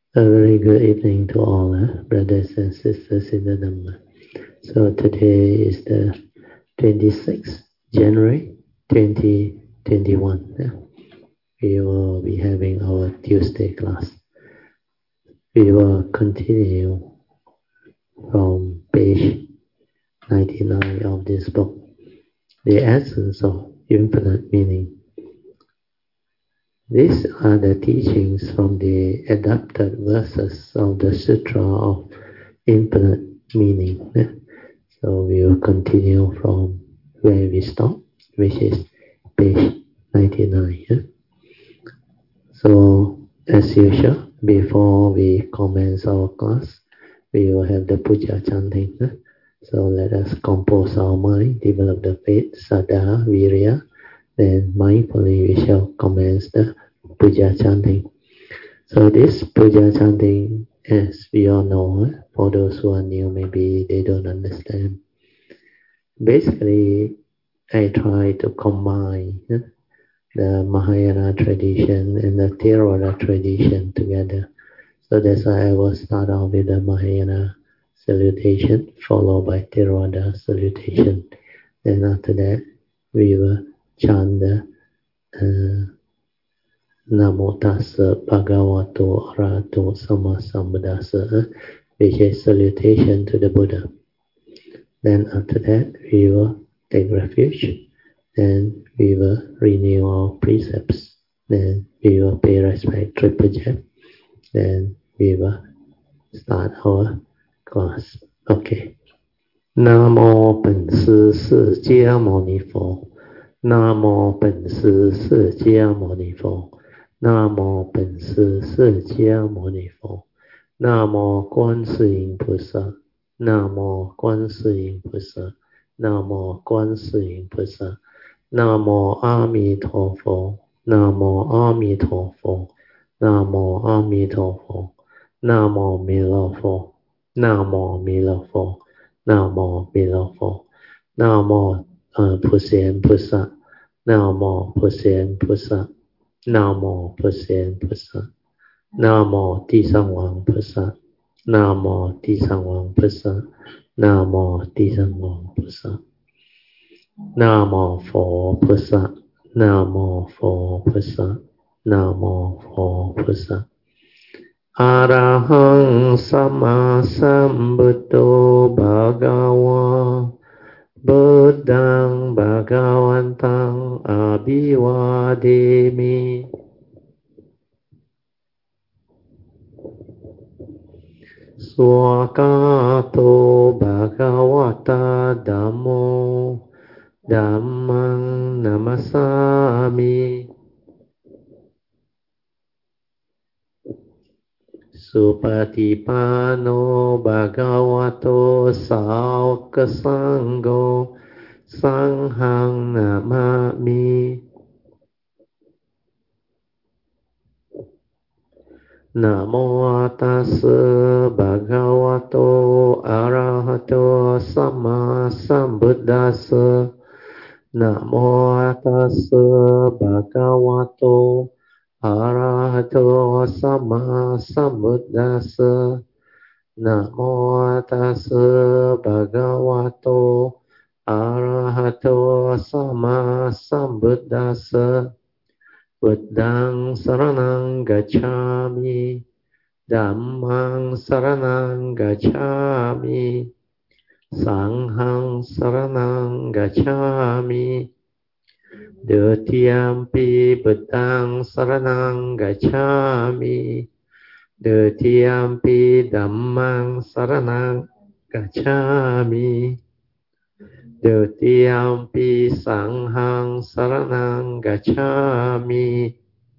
A very good evening to all, brothers and sisters in the Dhamma. So today is the 26th January 2021. We will be having our Tuesday class. We will continue from page 99 of this book, The Essence of Infinite Meaning. These are the teachings from the adapted verses of the Sutra of Infinite Meaning. So we will continue from where we stopped, which is page 99. So as usual, before we commence our class, we will have the puja chanting. So let us compose our mind, develop the faith, saddha, virya. Then mindfully we shall commence the puja chanting. So this puja chanting, as we all know, for those who are new, maybe they don't understand. Basically, I try to combine the Mahayana tradition and the Theravada tradition together. So that's why I will start off with the Mahayana salutation, followed by Theravada salutation. Then after that, we will chant the Namo Tassa Bhagavato Arahato Sama Sambuddhassa, which is salutation to the Buddha. Then after that, we will take refuge. Then we will renew our precepts. Then we will pay respect to Triple. Then we will start our class. Okay. Namo 本师释迦牟尼佛。Namo 本师释迦牟尼佛。Namo 本师释迦牟尼佛。Namo 观世音菩萨。Namo 观世音菩萨。Namo 观世音菩萨。Namo 阿弥陀佛。Namo 阿弥陀佛。Namo 阿弥陀佛。Namo 弥勒佛。Namo 弥勒佛。Namo 弥勒佛。Namo 普贤菩萨。Namo 普贤菩萨。Namo 普贤菩萨。Namo 地藏王菩萨。Namo 地藏王菩萨。Namo 地藏王菩萨。Namo 佛菩萨。Namo 佛菩萨。Namo 佛菩萨。Arahang Sama Sambuddho Bhagava Buddhang Bhagavantang Abhivademi Swakato Bhagavata Dhammo Dhammang Namasami Supatipano Bhagavato Sāvaka Sangho Sanghang Namami Namo Tassa Bhagavato Arahato Sama Sambuddhassa Namo Tassa Bhagavato Arahato Sama Sambuddhassa Namo Tassa Bhagavato Arahato Sama Sambuddhassa Buddhang Saranang Gacchami Dhammang Saranang Gacchami Sanghang Saranang Gacchami Dutiyampi Buddhang Saranang Gacchami Dutiyampi Dhammang Saranang Gacchami Dutiyampi Sanghang Saranang Gacchami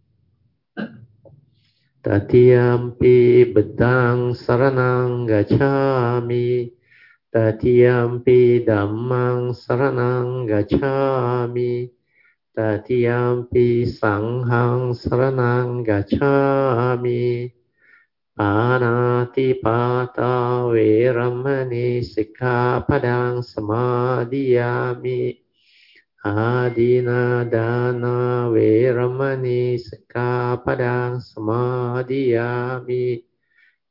Tatiyampi Buddhang Saranang Gacchami Tatiyampi Dhammang Saranang Gacchami Tatiyampi Sanghang Saranang Gacchami Panatipata Veramani Sikkhapadang Samadhiyami Adinadana Veramani Sikkhapadang Samadhiyami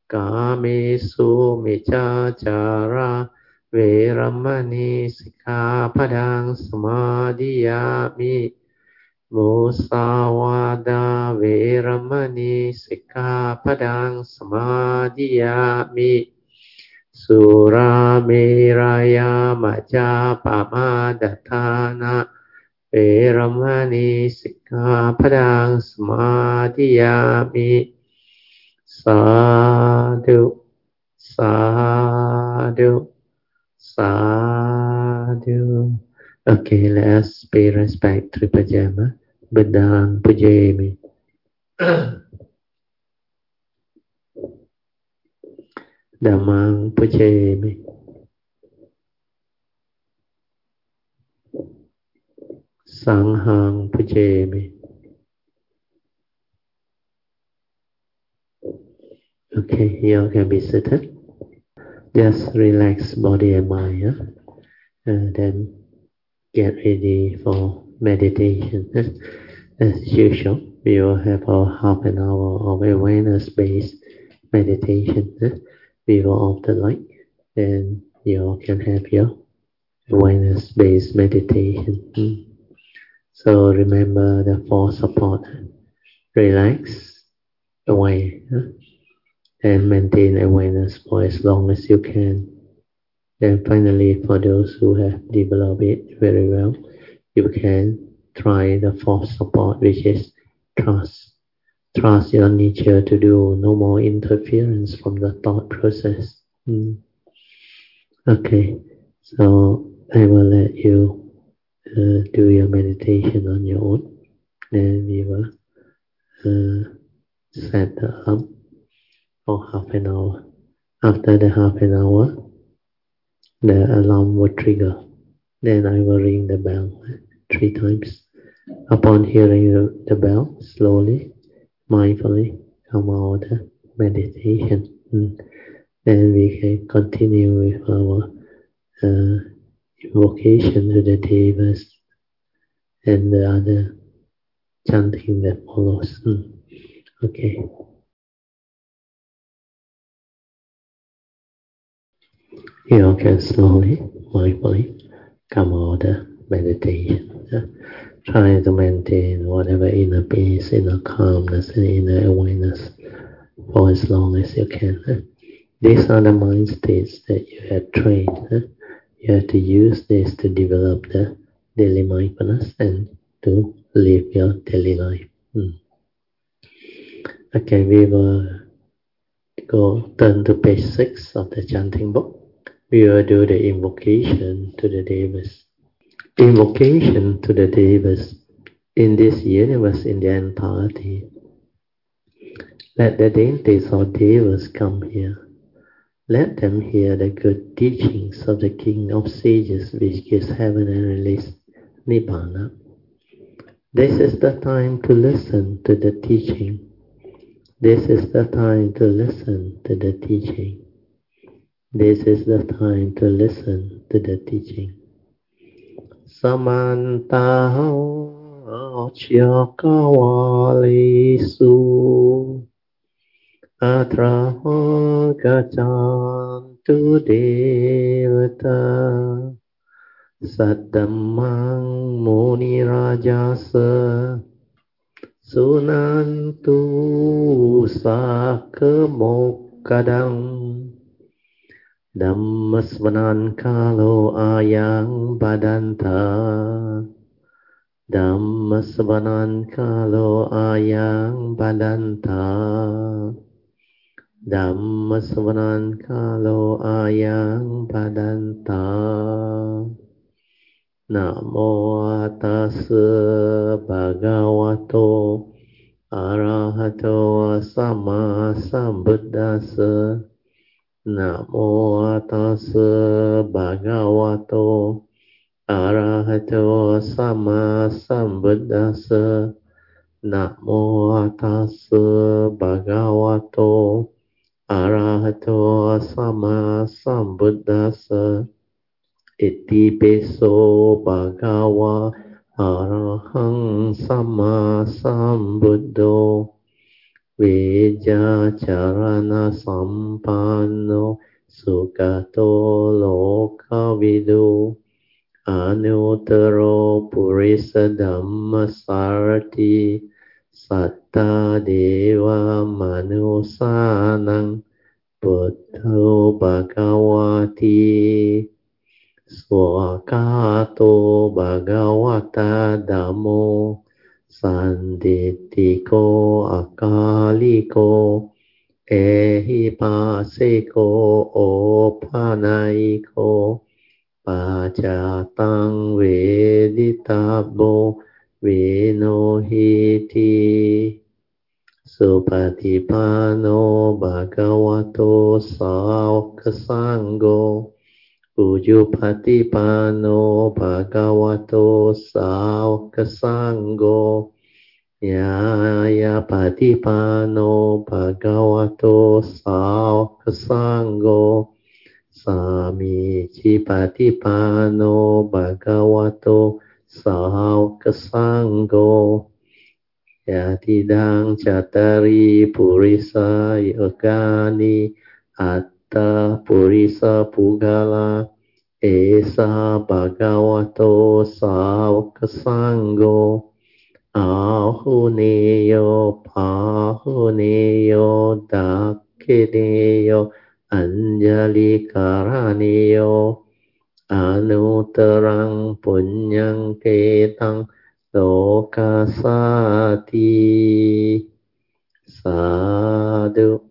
กาเมสุมิจาจาราเวรมณีสิกขาปะทังสมาธิยามิมุสาวาดาเวรมณีสิกขาปะทังสมาธิยามิสุราเมรยามัจจาปมาดัฏฐานะเวรมณีสิกขาปะทังสมาธิยามิสาธุสาธุสาธุ Okay, let's pay respect to Pajama. Buddhang Pujami. Dhammang Pujami. Sanghang Pujami. Okay, you can be seated. Just relax body and mind. Then get ready for meditation. As usual, we will have our half an hour of awareness-based meditation. We will off the light, then you can have your awareness-based meditation. So remember the four support: relax, aware, and maintain awareness for as long as you can. Then finally, for those who have developed it very well, you can try the fourth support, which is trust. Trust your nature to do no more interference from the thought process. Okay, so I will let you do your meditation on your own. Then we will set up for half an hour. After the half an hour, the alarm will trigger. Then I will ring the bell 3 times. Upon hearing the bell, slowly, mindfully come out of meditation. Then we can continue with our invocation to the devas and the other chanting that follows. Okay. You can slowly, mindfully come out of meditation. Try to maintain whatever inner peace, inner calmness, and inner awareness for as long as you can. These are the mind states that you have trained. You have to use this to develop the daily mindfulness and to live your daily life. Okay, we will turn to page 6 of the chanting book. We will do the invocation to the devas. Invocation to the devas in this universe in the entirety. Let the deities or devas come here. Let them hear the good teachings of the King of Sages, which gives heaven and release Nibbana. This is the time to listen to the teaching. This is the time to listen to the teaching. This is the time to listen to the teaching. Samanta Chakawalisu Atra Gachantu Devata Saddamang Muni Rajasa Sunantu Sakemokadang Dhammasvanan Kalo Ayang Badanta Dhammasvanan Kalo Ayang Badanta Dhammasvanan Kalo Ayang Badanta Namo Tassa Bhagavato Arahato Sama Sambuddhassa Namo Tassa Bhagavato Arahato Sama Sambuddhassa Namo Tassa Bhagavato Arahato Sama Sambuddhassa Iti Peso Bhagava Arahang Sama Sambuddho Vijacharana Sampanno Sugato Lokavidu Anuttaro Purisa Dhammasarati Satta Deva Manusanang Buddho Bhagavati Swakato Bhagavata Dhammo Sanditiko Akaliko Ehipasiko Opanaiko Pacatang Veditabo Vinohiti Supatipano Bhagavato Saukasanggo Ujupatipano Bhagavato Saukasanggo Yaya Patipano Bhagavato Saukasanggo Sami Chipatipano Bhagavato Saukasanggo Yatidang Chatari Purisa Yogani Atta Purisa Pugala Esa Bhagavato Saukasanggo Ahuneyo Pahuneyo Dakineyo Anjali Karaneyo Anutarang Punyang Ketang Lokasati Sadhu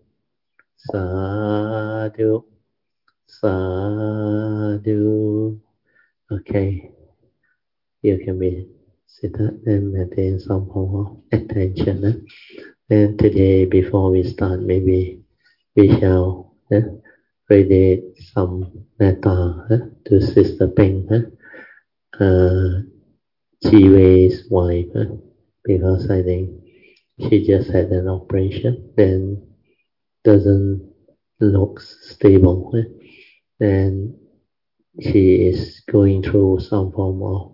Sadhu Sadhu. Okay, you can be seated and maintain some more attention. And today, before we start, maybe we shall radiate some metta to Sister Peng, Chi-Wei's wife, because I think she just had an operation, then doesn't look stable, and she is going through some form of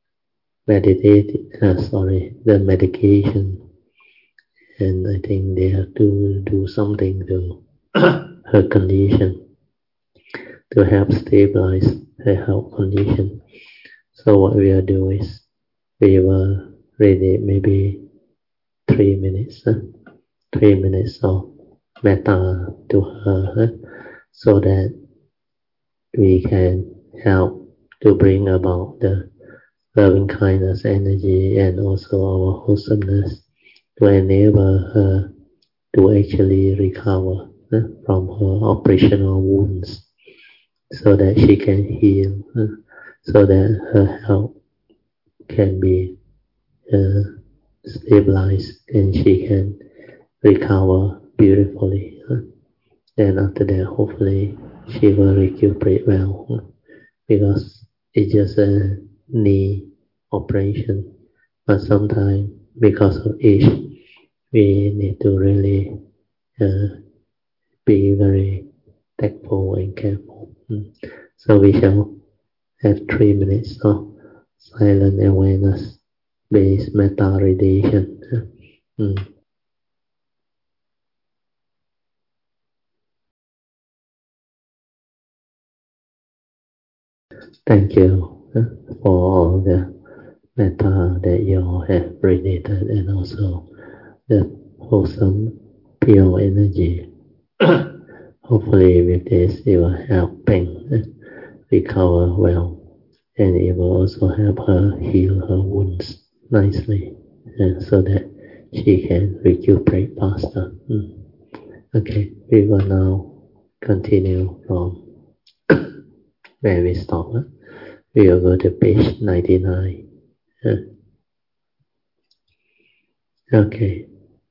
the medication, and I think they have to do something to her condition to help stabilize her health condition. So what we will do is we will read maybe 3 minutes, 3 minutes of metta to her, so that we can help to bring about the loving kindness energy and also our wholesomeness to enable her to actually recover from her operational wounds, so that she can heal, so that her health can be stabilized and she can recover beautifully. Then after that, hopefully she will recuperate well, because it's just a knee operation. But sometimes, because of age, we need to really be very tactful and careful. So we shall have 3 minutes of silent awareness based metta radiation. Thank you for all the metta that you all have radiated, and also the wholesome, pure energy. Hopefully with this it will help Peng recover well, and it will also help her heal her wounds nicely, so that she can recuperate faster. Okay, we will now continue from where we stop. We will go to page 99. Okay.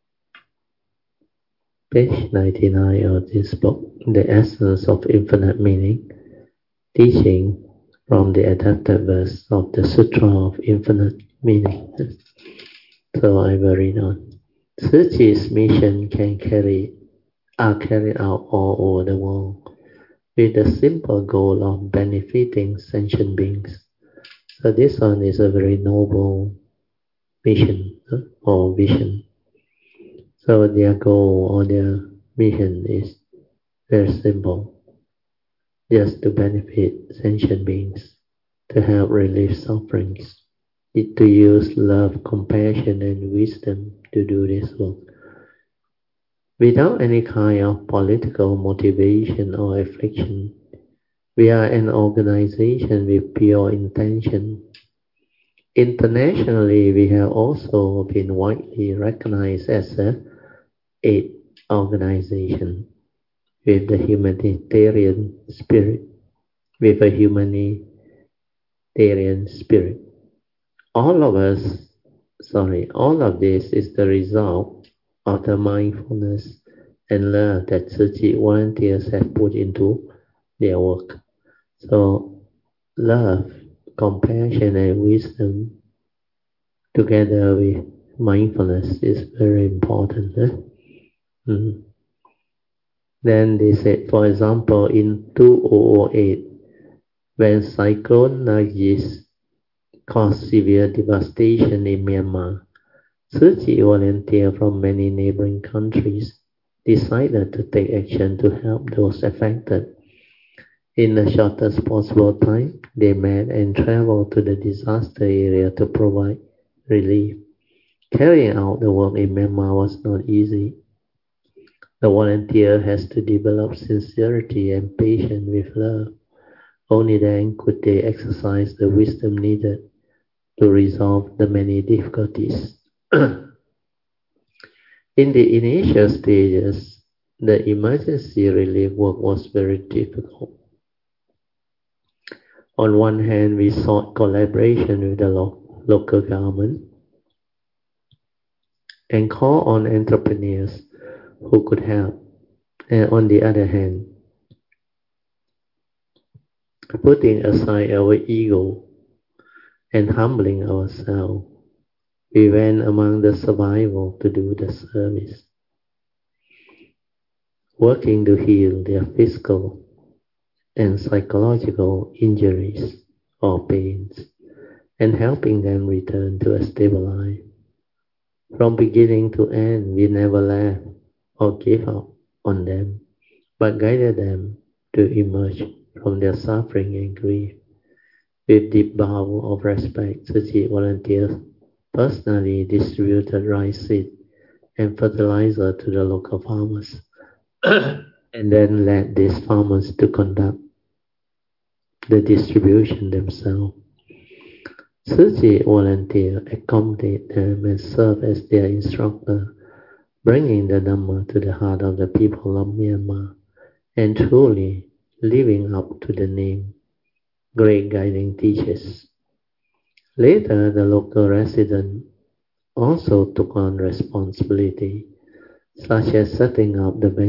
Page 99 of this book, The Essence of Infinite Meaning, teaching from the adapted verse of the Sutra of Infinite Meaning. So I will read on. Tzu Chi's mission are carried out all over the world with the simple goal of benefiting sentient beings. So this one is a very noble mission or vision. So their goal or their mission is very simple, just to benefit sentient beings, to help relieve sufferings, to use love, compassion, and wisdom to do this work, without any kind of political motivation or affliction. We are an organization with pure intention. Internationally, we have also been widely recognized as a aid organization with the humanitarian spirit, with a humanitarian spirit. All of all of this is the result of the mindfulness and love that Tzu Chi volunteers have put into their work. So love, compassion, and wisdom together with mindfulness is very important. Mm. Then they said, for example, in 2008, when Cyclone Nargis caused severe devastation in Myanmar, Tzu Chi volunteers from many neighboring countries decided to take action to help those affected. In the shortest possible time, they met and traveled to the disaster area to provide relief. Carrying out the work in Myanmar was not easy. The volunteer has to develop sincerity and patience with love. Only then could they exercise the wisdom needed to resolve the many difficulties. In the initial stages, the emergency relief work was very difficult. On one hand, we sought collaboration with the local government and called on entrepreneurs who could help. And on the other hand, putting aside our ego and humbling ourselves, we went among the survivors to do the service, working to heal their physical and psychological injuries or pains, and helping them return to a stable life. From beginning to end, we never left or gave up on them, but guided them to emerge from their suffering and grief. With deep bow of respect, Tzu Chi volunteers personally distributed rice seed and fertilizer to the local farmers, and then led these farmers to conduct the distribution themselves. Tzu Chi volunteers accompanied them and served as their instructor, bringing the Dhamma to the heart of the people of Myanmar and truly living up to the name, great guiding teachers. Later, the local residents also took on responsibility, such as setting up the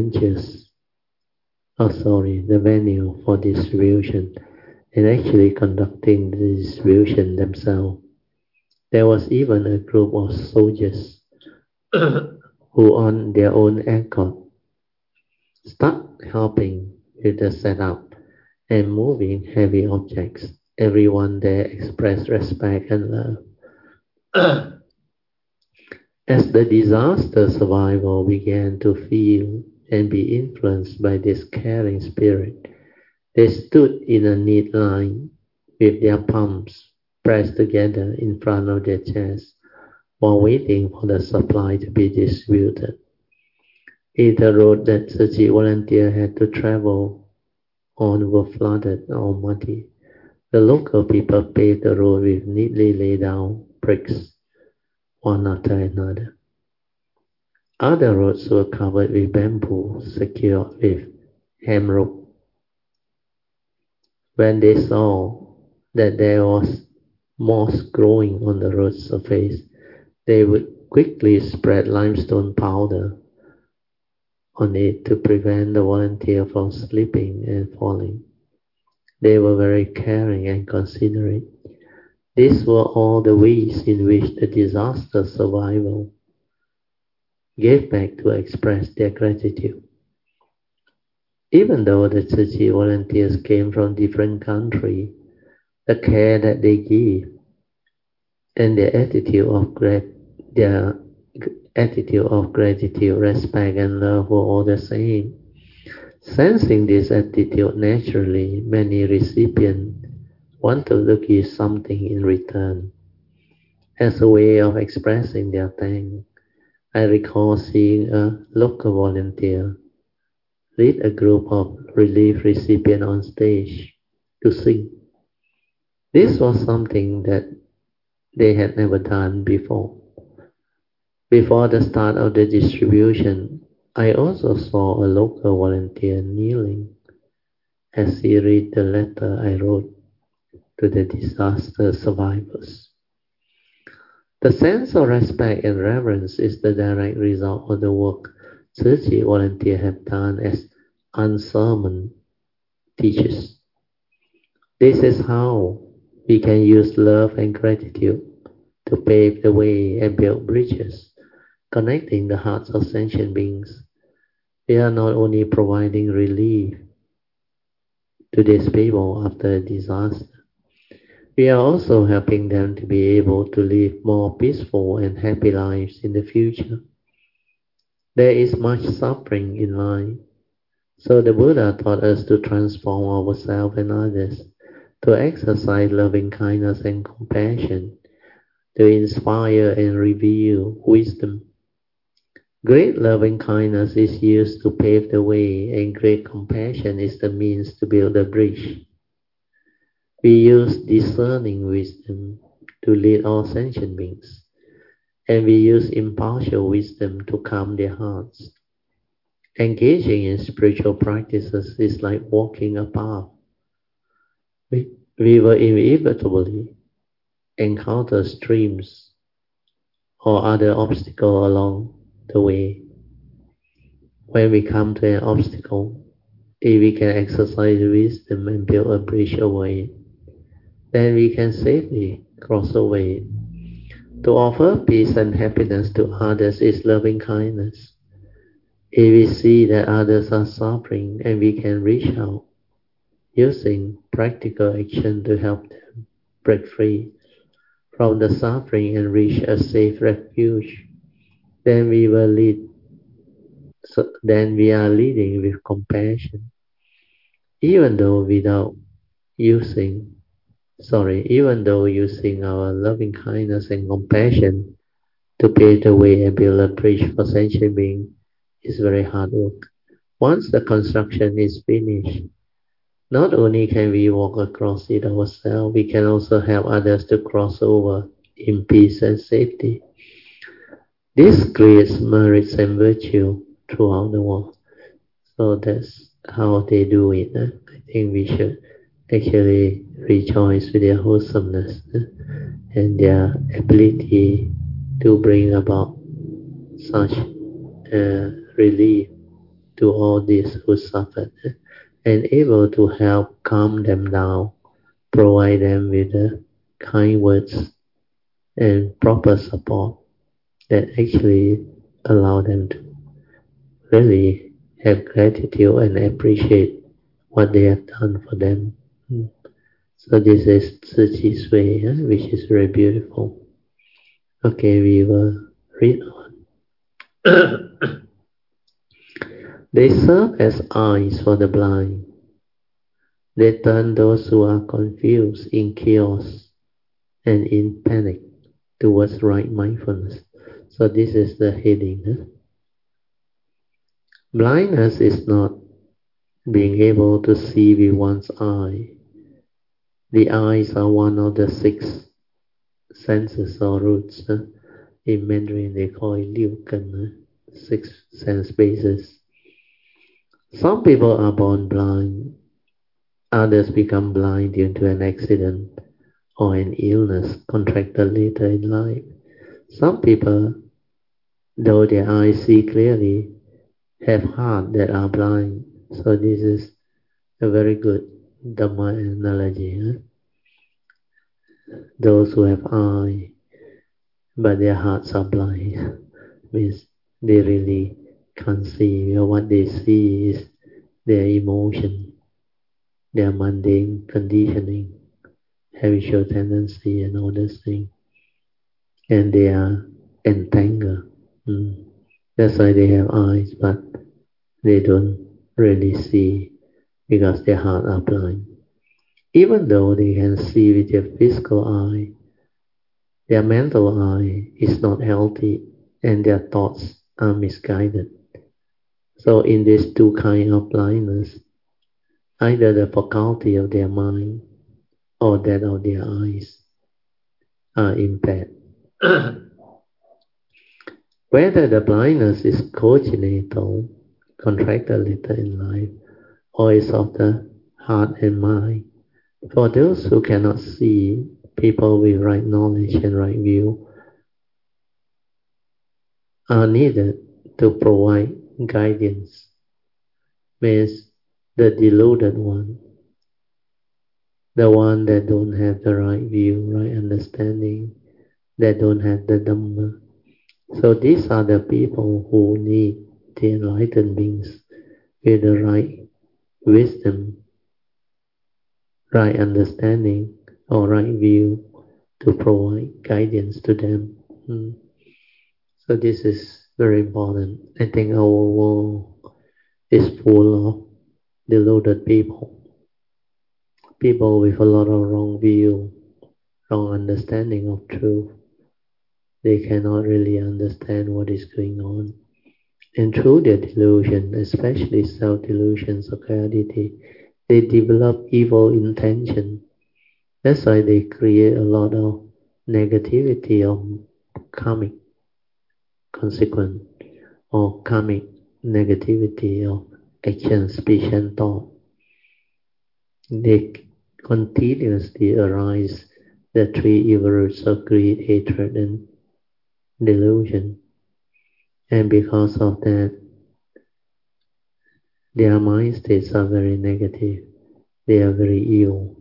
the venue for distribution, and actually conducting the distribution themselves. There was even a group of soldiers who on their own accord start helping with the setup and moving heavy objects. Everyone there expressed respect and love. As the disaster survivor began to feel and be influenced by this caring spirit, they stood in a neat line with their palms pressed together in front of their chests while waiting for the supply to be distributed. If the road that Tzu Chi volunteer had to travel on were flooded or muddy, the local people paved the road with neatly laid down bricks, one after another. Other roads were covered with bamboo, secured with hemp rope. When they saw that there was moss growing on the road surface, they would quickly spread limestone powder on it to prevent the volunteer from slipping and falling. They were very caring and considerate. These were all the ways in which the disaster survivor gave back to express their gratitude. Even though the Tzu Chi volunteers came from different countries, the care that they give and their attitude of attitude of gratitude, respect, and love were all the same. Sensing this attitude naturally, many recipients wanted to give something in return as a way of expressing their thanks. I recall seeing a local volunteer lead a group of relief recipients on stage to sing. This was something that they had never done before. Before the start of the distribution, I also saw a local volunteer kneeling as he read the letter I wrote to the disaster survivors. The sense of respect and reverence is the direct result of the work Tzu Chi volunteers have done as unsummoned teachers. This is how we can use love and gratitude to pave the way and build bridges, connecting the hearts of sentient beings. We are not only providing relief to these people after a disaster, we are also helping them to be able to live more peaceful and happy lives in the future. There is much suffering in life, so the Buddha taught us to transform ourselves and others, to exercise loving kindness and compassion, to inspire and reveal wisdom. Great loving kindness is used to pave the way, and great compassion is the means to build a bridge. We use discerning wisdom to lead all sentient beings, and we use impartial wisdom to calm their hearts. Engaging in spiritual practices is like walking a path. We will inevitably encounter streams or other obstacles along the way. When we come to an obstacle, if we can exercise wisdom and build a bridge over it, then we can safely cross over it. To offer peace and happiness to others is loving kindness. If we see that others are suffering and we can reach out, using practical action to help them break free from the suffering and reach a safe refuge, then we will lead. Then we are leading with compassion, even though without using, even though using our loving kindness and compassion to pave the way and build a bridge for sentient beings is very hard work. Once the construction is finished, not only can we walk across it ourselves, we can also help others to cross over in peace and safety. This creates merits and virtue throughout the world. So that's how they do it. I think we should actually rejoice with their wholesomeness and their ability to bring about such relief to all these who suffered and able to help calm them down, provide them with the kind words and proper support that actually allow them to really have gratitude and appreciate what they have done for them. So this is Tzu Chi's way, which is very beautiful. Okay, we will read on. They serve as eyes for the blind. They turn those who are confused, in chaos, and in panic towards right mindfulness. So this is the heading. Blindness is not being able to see with one's eye. The eyes are one of the six senses or roots. In Mandarin they call it Liu Gen, six sense bases. Some people are born blind, others become blind due to an accident or an illness contracted later in life. Some people, though their eyes see clearly, have hearts that are blind. So this is a very good Dhamma analogy. Those who have eyes, but their hearts are blind, means they really can't see. What they see is their emotion, their mundane conditioning, habitual tendency, and all those things, and they are entangled. That's why they have eyes, but they don't really see because their heart are blind. Even though they can see with their physical eye, their mental eye is not healthy and their thoughts are misguided. So in these two kinds of blindness, either the faculty of their mind or that of their eyes are impaired. Whether the blindness is congenital, contracted later in life, or is of the heart and mind, for those who cannot see, people with right knowledge and right view are needed to provide guidance. Means the deluded one, the one that don't have the right view, right understanding, that don't have the Dhamma. So these are the people who need the enlightened beings with the right wisdom, right understanding, or right view to provide guidance to them. So this is very important. I think our world is full of deluded people, people with a lot of wrong view, wrong understanding of truth. They cannot really understand what is going on. And through their delusion, especially self-delusions of clarity, they develop evil intention. That's why they create a lot of negativity of karmic consequence or karmic negativity of action, speech, and thought. They continuously arise the three evil roots of greed, hatred, and delusion. And because of that, their mind states are very negative. They are very evil.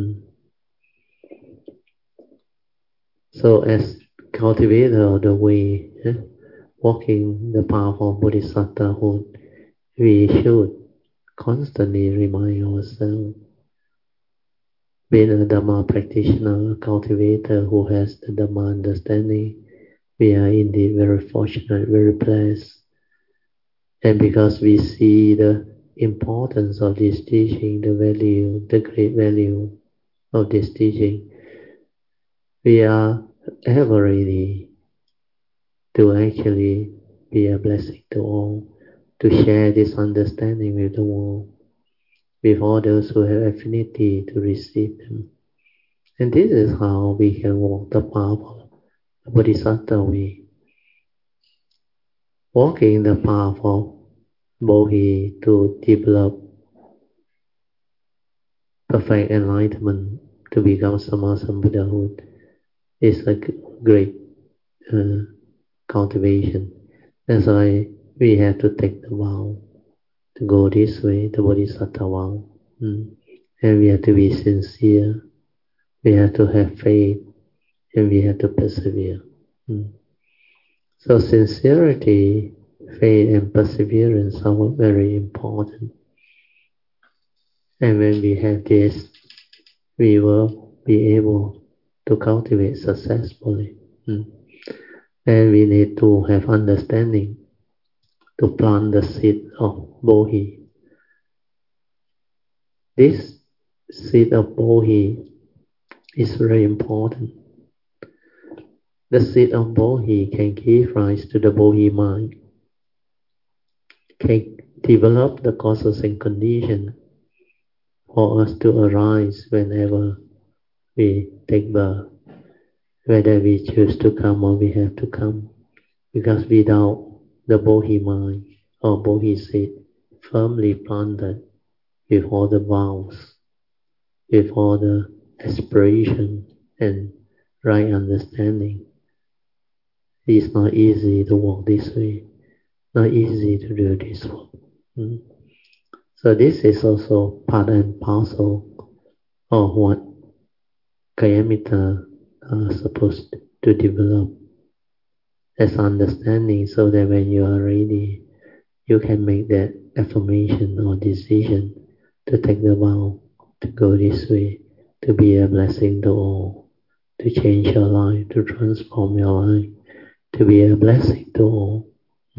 So as cultivator of the way, walking the path of bodhisattvahood, we should constantly remind ourselves, being a Dhamma practitioner, a cultivator who has the Dhamma understanding, we are indeed very fortunate, very blessed. And because we see the importance of this teaching, the value, the great value of this teaching, we are ever ready to actually be a blessing to all, to share this understanding with the world, with all those who have affinity to receive them. And this is how we can walk the path of the Bodhisattva way. Walking the path of Bodhi to develop perfect enlightenment, to become Sammasambuddhahood, is a great cultivation. That's why we have to take the vow to go this way, the Bodhisattva vow. And we have to be sincere, we have to have faith, and we have to persevere. So sincerity, faith, and perseverance are very important. And when we have this, we will be able to cultivate successfully. And we need to have understanding to plant the seed of Bodhi. This seed of Bodhi is very important. The seed of Bodhi can give rise to the Bodhi mind, can develop the causes and conditions for us to arise whenever we take birth, whether we choose to come or we have to come. Because without the Bodhi mind or Bodhi seed firmly planted with all the vows, with all the aspiration and right understanding, it's not easy to walk this way, not easy to do this work. So this is also part and parcel of what Kayamita are supposed to develop as understanding, so that when you are ready, you can make that affirmation or decision to take the vow, to go this way, to be a blessing to all, to change your life, to transform your life, to be a blessing to all.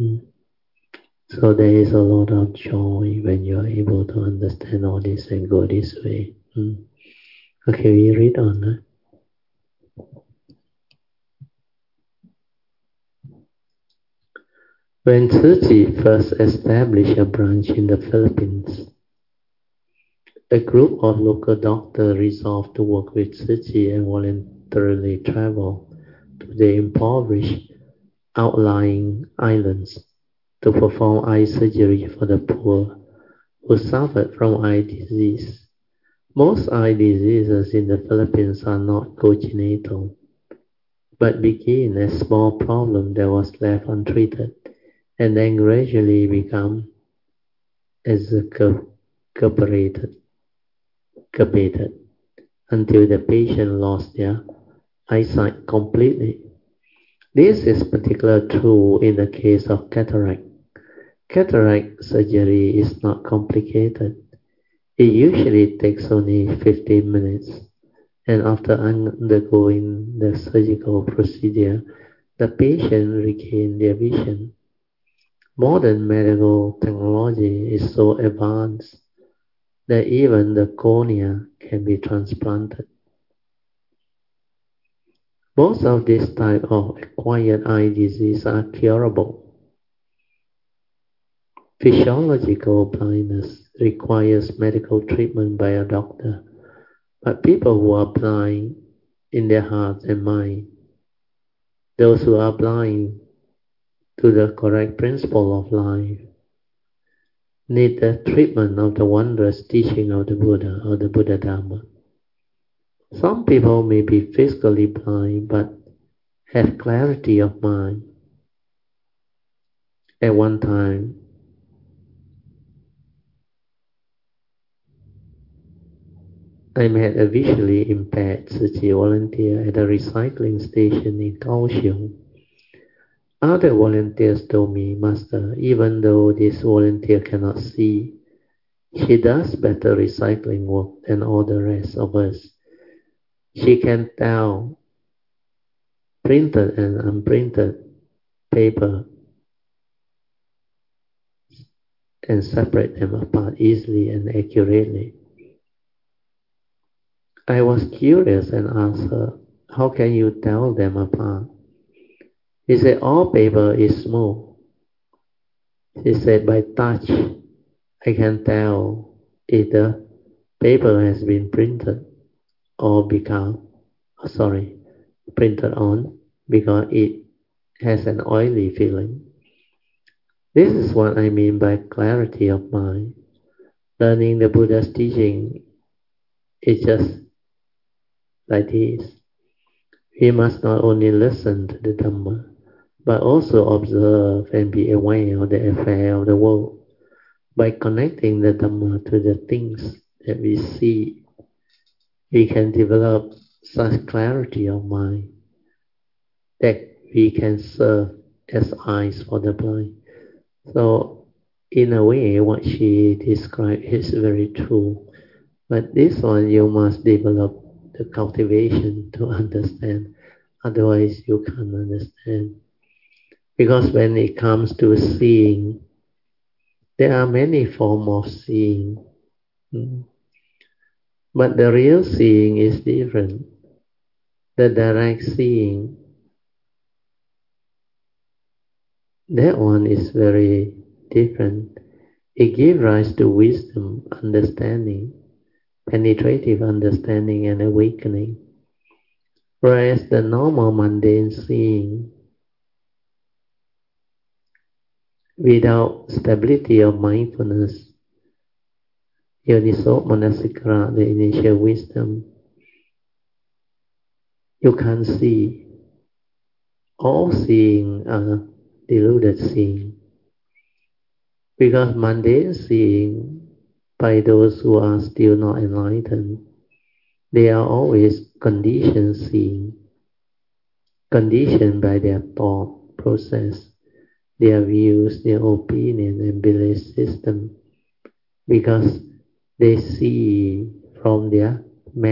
So there is a lot of joy when you are able to understand all this and go this way. Okay, we read on. When Tzu Chi first established a branch in the Philippines, a group of local doctors resolved to work with Tzu Chi and voluntarily travel to the impoverished outlying islands to perform eye surgery for the poor who suffered from eye disease. Most eye diseases in the Philippines are not congenital, but begin as small problem that was left untreated and then gradually become exacerbated until the patient lost their eyesight completely. This is particularly true in the case of cataract. Cataract surgery is not complicated. It usually takes only 15 minutes, and after undergoing the surgical procedure, the patient regains their vision. Modern medical technology is so advanced that even the cornea can be transplanted. Most of these types of acquired eye disease are curable. Physiological blindness requires medical treatment by a doctor, but people who are blind in their heart and mind, those who are blind to the correct principle of life, need the treatment of the wondrous teaching of the Buddha or the Buddha Dharma. Some people may be physically blind but have clarity of mind. At one time, I met a visually impaired Tzu Chi volunteer at a recycling station in Kaohsiung. Other volunteers told me, Master, even though this volunteer cannot see, she does better recycling work than all the rest of us. She can tell printed and unprinted paper and separate them apart easily and accurately. I was curious and asked her, how can you tell them apart? He said, all paper is smooth. She said, by touch, I can tell if the paper has been printed or printed on because it has an oily feeling. This is what I mean by clarity of mind. Learning the Buddha's teaching is just like this. We must not only listen to the Dhamma, but also observe and be aware of the affair of the world. By connecting the Dhamma to the things that we see, we can develop such clarity of mind that we can serve as eyes for the blind. So, in a way, what she described is very true. But this one, you must develop the cultivation to understand. Otherwise, you can't understand. Because when it comes to seeing, there are many forms of seeing. But the real seeing is different. The direct seeing, that one is very different. It gives rise to wisdom, understanding, penetrative understanding and awakening. Whereas the normal mundane seeing, without stability of mindfulness, Yoniso Manasikara, the initial wisdom, you can't see. All seeing are deluded seeing. Because mundane seeing, by those who are still not enlightened, they are always conditioned seeing, conditioned by their thought process, their views, their opinion and belief system, because they see from their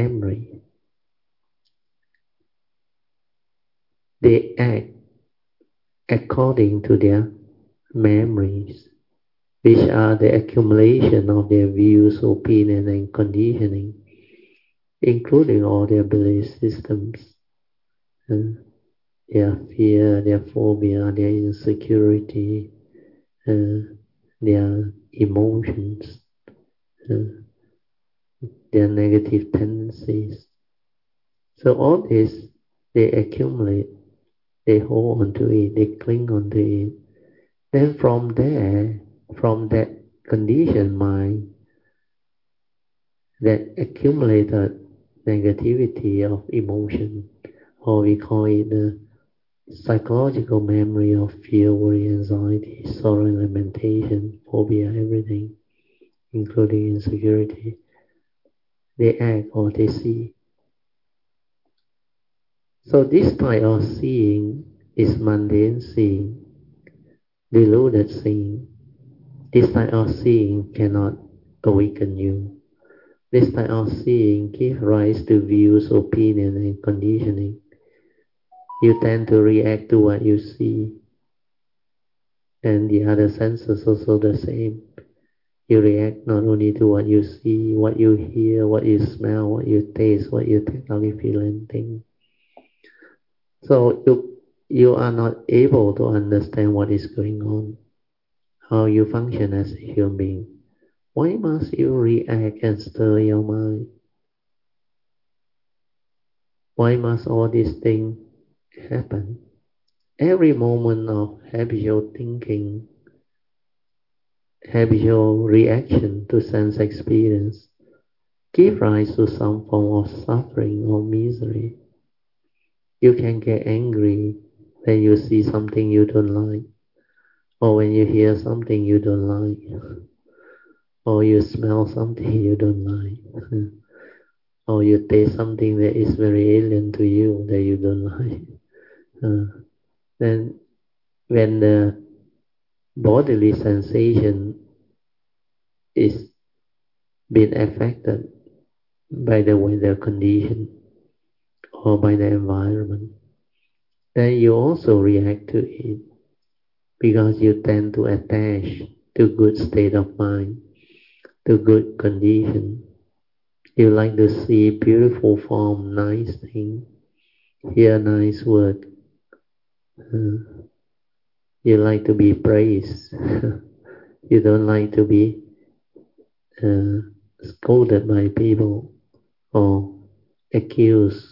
memory. They act according to their memories, which are the accumulation of their views, opinion, and conditioning, including all their belief systems, their fear, their phobia, their insecurity, their emotions, their negative tendencies. So all this, they accumulate, they hold on to it, they cling on to it. Then from there, from that conditioned mind, that accumulated negativity of emotion, or we call it the psychological memory of fear, worry, anxiety, sorrow, lamentation, phobia, everything, including insecurity, they act or they see. So this type of seeing is mundane seeing, deluded seeing. This type of seeing cannot awaken you. This type of seeing gives rise to views, opinion, and conditioning. You tend to react to what you see, and the other senses also the same. You react not only to what you see, what you hear, what you smell, what you taste, what you technically feel and think. So you are not able to understand what is going on, how you function as a human being. Why must you react and stir your mind? Why must all these things happen? Every moment of habitual thinking, habitual reaction to sense experience give rise to some form of suffering or misery. You can get angry when you see something you don't like, or when you hear something you don't like, or you smell something you don't like, or you taste something that is very alien to you that you don't like. Then when the bodily sensation is being affected by the weather condition or by the environment, then you also react to it because you tend to attach to good state of mind, to good condition. You like to see beautiful form, nice thing, hear nice word. You like to be praised. You don't like to be scolded by people or accused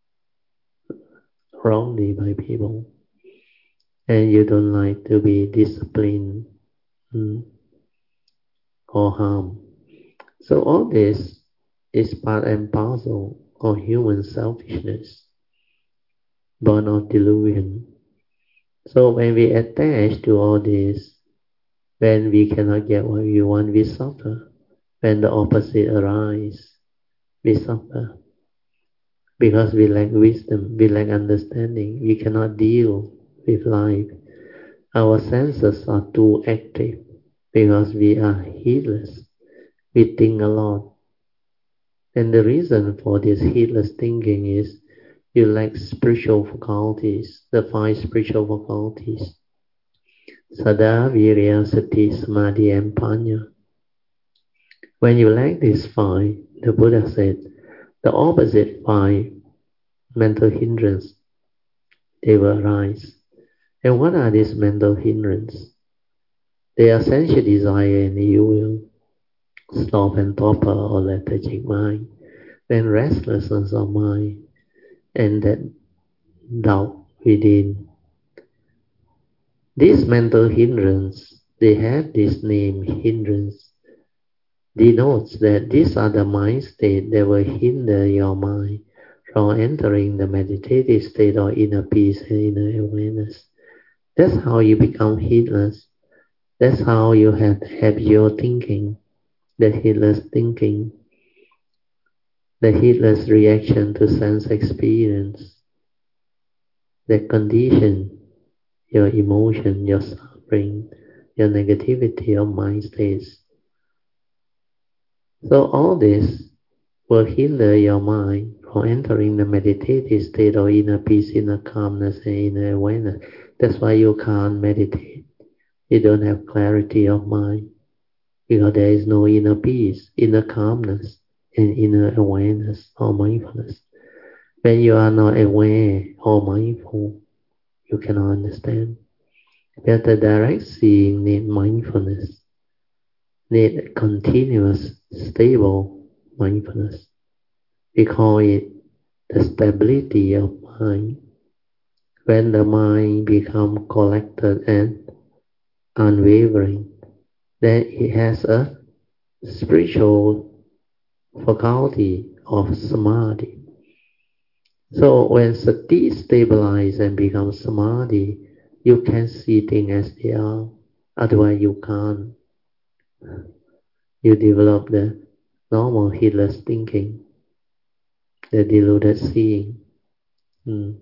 wrongly by people. And you don't like to be disciplined or harmed. So all this is part and parcel of human selfishness, born of delusion. So when we attach to all this, when we cannot get what we want, we suffer. When the opposite arises, we suffer. Because we lack wisdom, we lack understanding, we cannot deal with life. Our senses are too active because we are heedless. We think a lot. And the reason for this heedless thinking is you lack spiritual faculties, the 5 spiritual faculties. Sada, Virya, Sati, Samadhi, and Panya. When you lack these 5, the Buddha said, the opposite 5 mental hindrance, they will arise. And what are these mental hindrances? They are sensual desire and ill will, sloth and torpor or lethargic mind, then restlessness of mind, and that doubt within. These mental hindrance, they have this name hindrance, denotes that these are the mind state that will hinder your mind from entering the meditative state or inner peace and inner awareness. That's how you become heedless. That's how you have your thinking, the heedless thinking, the heedless reaction to sense experience, that condition your emotion, your suffering, your negativity of mind states. So all this will hinder your mind from entering the meditative state or inner peace, inner calmness, and inner awareness. That's why you can't meditate. You don't have clarity of mind because there is no inner peace, inner calmness, and inner awareness or mindfulness. When you are not aware or mindful, you cannot understand. But the direct seeing need mindfulness, need continuous, stable mindfulness. We call it the stability of mind. When the mind becomes collected and unwavering, then it has a spiritual faculty of samadhi. So when sati stabilizes and becomes samadhi, you can see things as they are. Otherwise you can't. You develop the normal heedless thinking, the deluded seeing. Mm.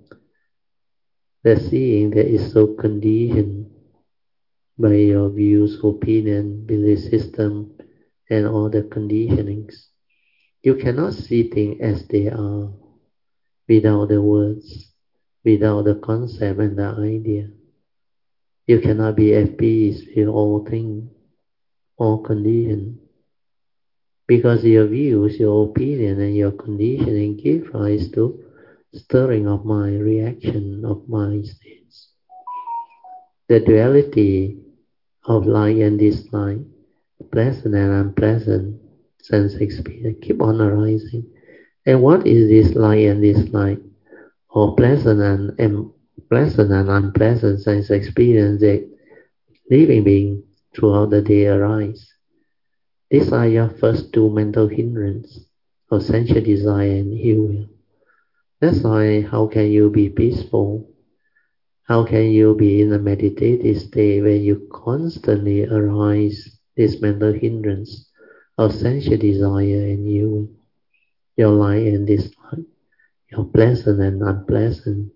The seeing that is so conditioned by your views, opinion, belief system, and all the conditionings. You cannot see things as they are without the words, without the concept and the idea. You cannot be at peace with all things, all conditions, because your views, your opinion, and your conditioning give rise to stirring of mind, reaction of mind states. The duality of like and dislike, pleasant and unpleasant sense experience keep on arising. And what is this like and dislike, or pleasant and unpleasant sense experience that living being throughout the day arise? These are your first two mental hindrances of sensual desire and ill will. That's why how can you be peaceful? How can you be in a meditative state when you constantly arise this mental hindrance of sensual desire and ill will? Your like and dislike, your pleasant and unpleasant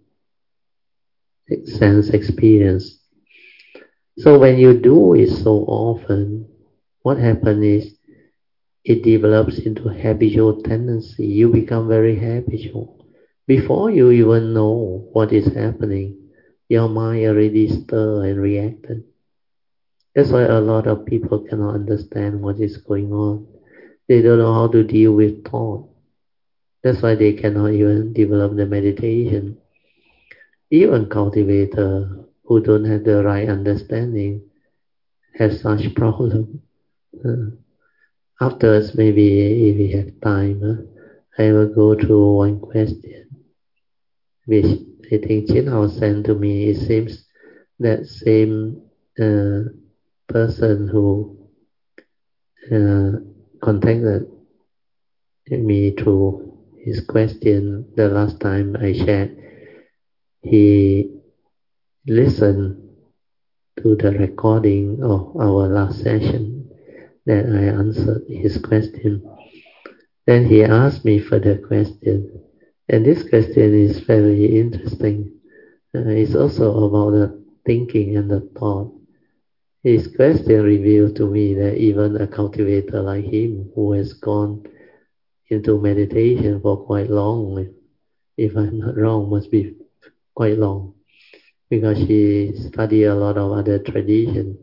sense experience. So when you do it so often, what happens is it develops into habitual tendency. You become very habitual. Before you even know what is happening, your mind already stirred and reacted. That's why a lot of people cannot understand what is going on. They don't know how to deal with thought. That's why they cannot even develop the meditation. Even cultivators who don't have the right understanding have such problem. Afterwards, maybe if we have time, I will go through one question, which I think Chin Hao sent to me. It seems that same person who contacted me through his question the last time I shared, he listened to the recording of our last session that I answered his question. Then he asked me further question, and this question is very interesting. It's also about the thinking and the thought. His question revealed to me that even a cultivator like him, who has gone into meditation for quite long, if I'm not wrong, must be quite long, because she studied a lot of other tradition.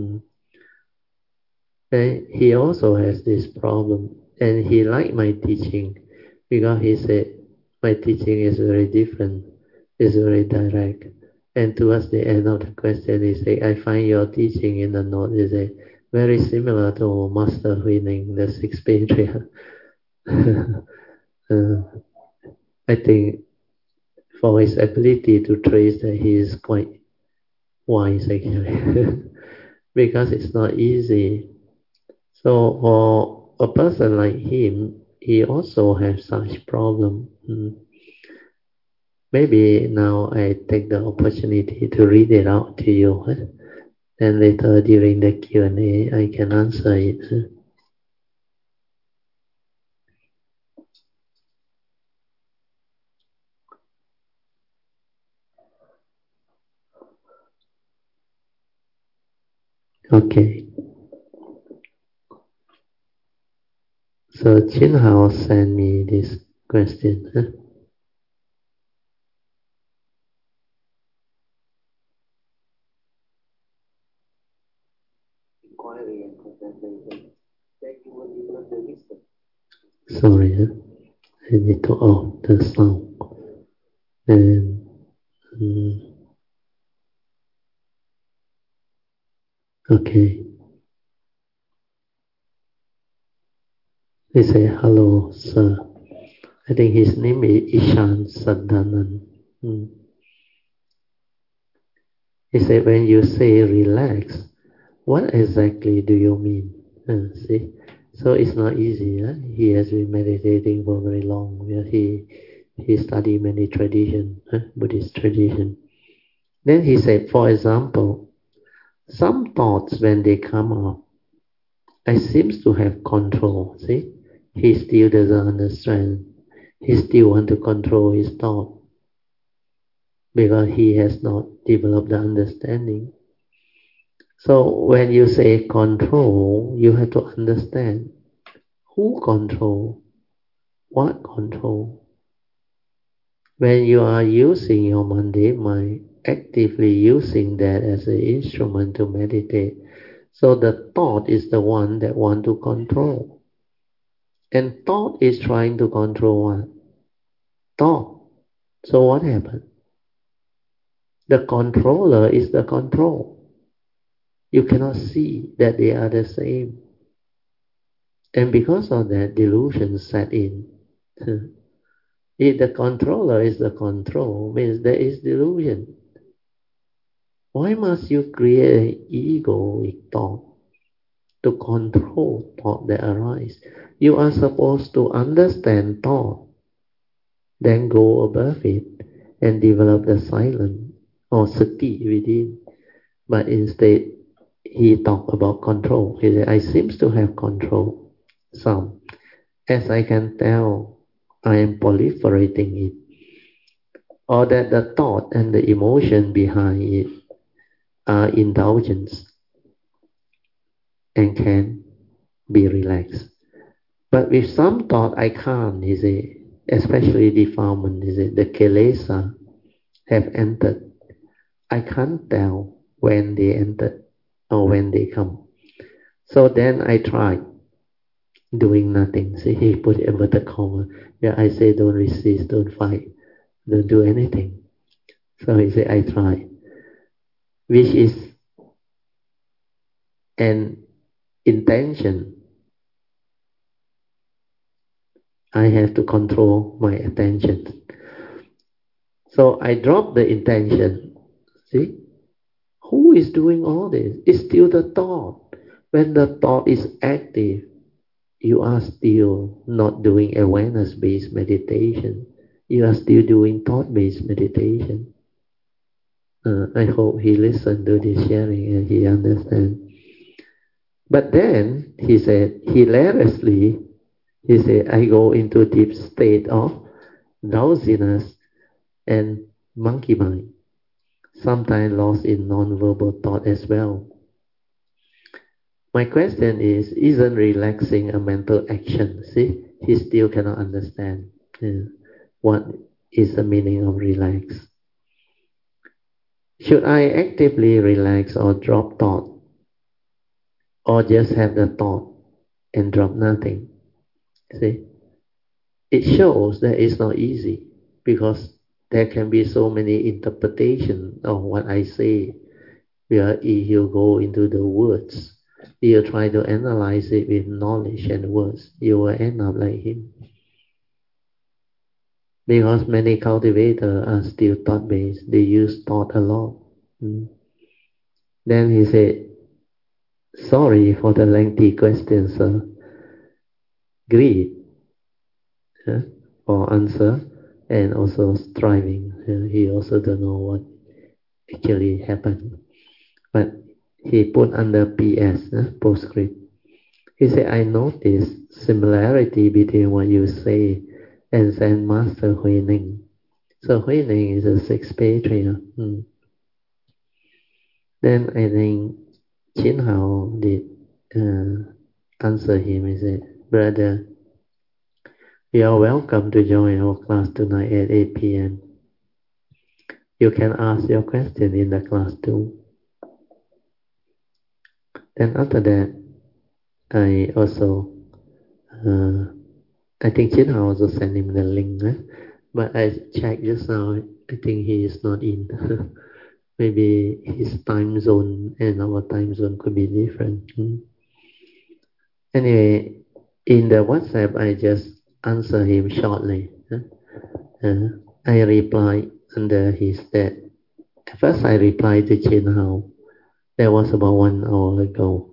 And he also has this problem, and he liked my teaching because he said my teaching is very different, is very direct. And towards the end of the question, he said, I find your teaching in the note is very similar to Master Huining, the Sixth Patriarch. I think for his ability to trace that, he is quite wise actually, because it's not easy. So for a person like him, he also has such problem. Maybe now I take the opportunity to read it out to you. Then later during the Q&A, I can answer it. Okay. So Chin Hao sent me this question. Sorry, I need to off the sound. And okay, he say hello, sir. I think his name is Ishan Sadanan. He said, when you say relax, what exactly do you mean? See, so it's not easy. He has been meditating for very long. He studied many tradition, Buddhist tradition. Then he said, for example, some thoughts when they come up, I seems to have control. See, he still doesn't understand. He still want to control his thought because he has not developed the understanding. So when you say control, you have to understand who control, what control. When you are using your mundane mind, actively using that as an instrument to meditate, so the thought is the one that want to control. And thought is trying to control what? Thought. So what happened? The controller is the control. You cannot see that they are the same. And because of that, delusion set in. If the controller is the control, means there is delusion. Why must you create an egoic thought to control thought that arise? You are supposed to understand thought, then go above it and develop the silence or sati within. But instead, he talked about control. He said, I seems to have control. Some. As I can tell, I am proliferating it. Or that the thought and the emotion behind it are indulgence and can be relaxed. But with some thought, I can't, he said, especially defilement, he said, the kilesa have entered. I can't tell when they entered or when they come. So then I tried doing nothing. See, he put inverted comma. Yeah, I say don't resist, don't fight, don't do anything. So he said, I try, which is an intention. I have to control my attention. So I drop the intention. See, who is doing all this? It's still the thought. When the thought is active, you are still not doing awareness-based meditation. You are still doing thought-based meditation. I hope he listened to this sharing and he understands. But then, he said, hilariously, he said, I go into a deep state of drowsiness and monkey mind, sometimes lost in non-verbal thought as well. My question is, isn't relaxing a mental action? See, he still cannot understand what is the meaning of relax. Should I actively relax or drop thought? Or just have the thought and drop nothing? See, it shows that it's not easy because there can be so many interpretations of what I say. Where if you go into the words, you try to analyze it with knowledge and words, you will end up like him. Because many cultivators are still thought-based, they use thought a lot. Then he said, sorry for the lengthy question, sir. Greed for answer and also striving. He also don't know what actually happened. But he put under PS, postscript. He said, I noticed similarity between what you say and Zen Master Hui Ning. So Hui Ning is a sixth patriarch. Then I think Chin Hao did answer him. He said, brother, you are welcome to join our class tonight at 8 p.m. You can ask your question in the class too. Then after that, I also I think Chin Hao also sent him the link, but I checked just now. I think he is not in. Maybe his time zone and our time zone could be different. Anyway, in the WhatsApp, I just answer him shortly. I reply under his that. At first, I replied to Chin Hao. That was about 1 hour ago.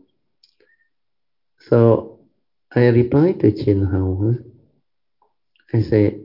So I replied to Chin Hao. I said,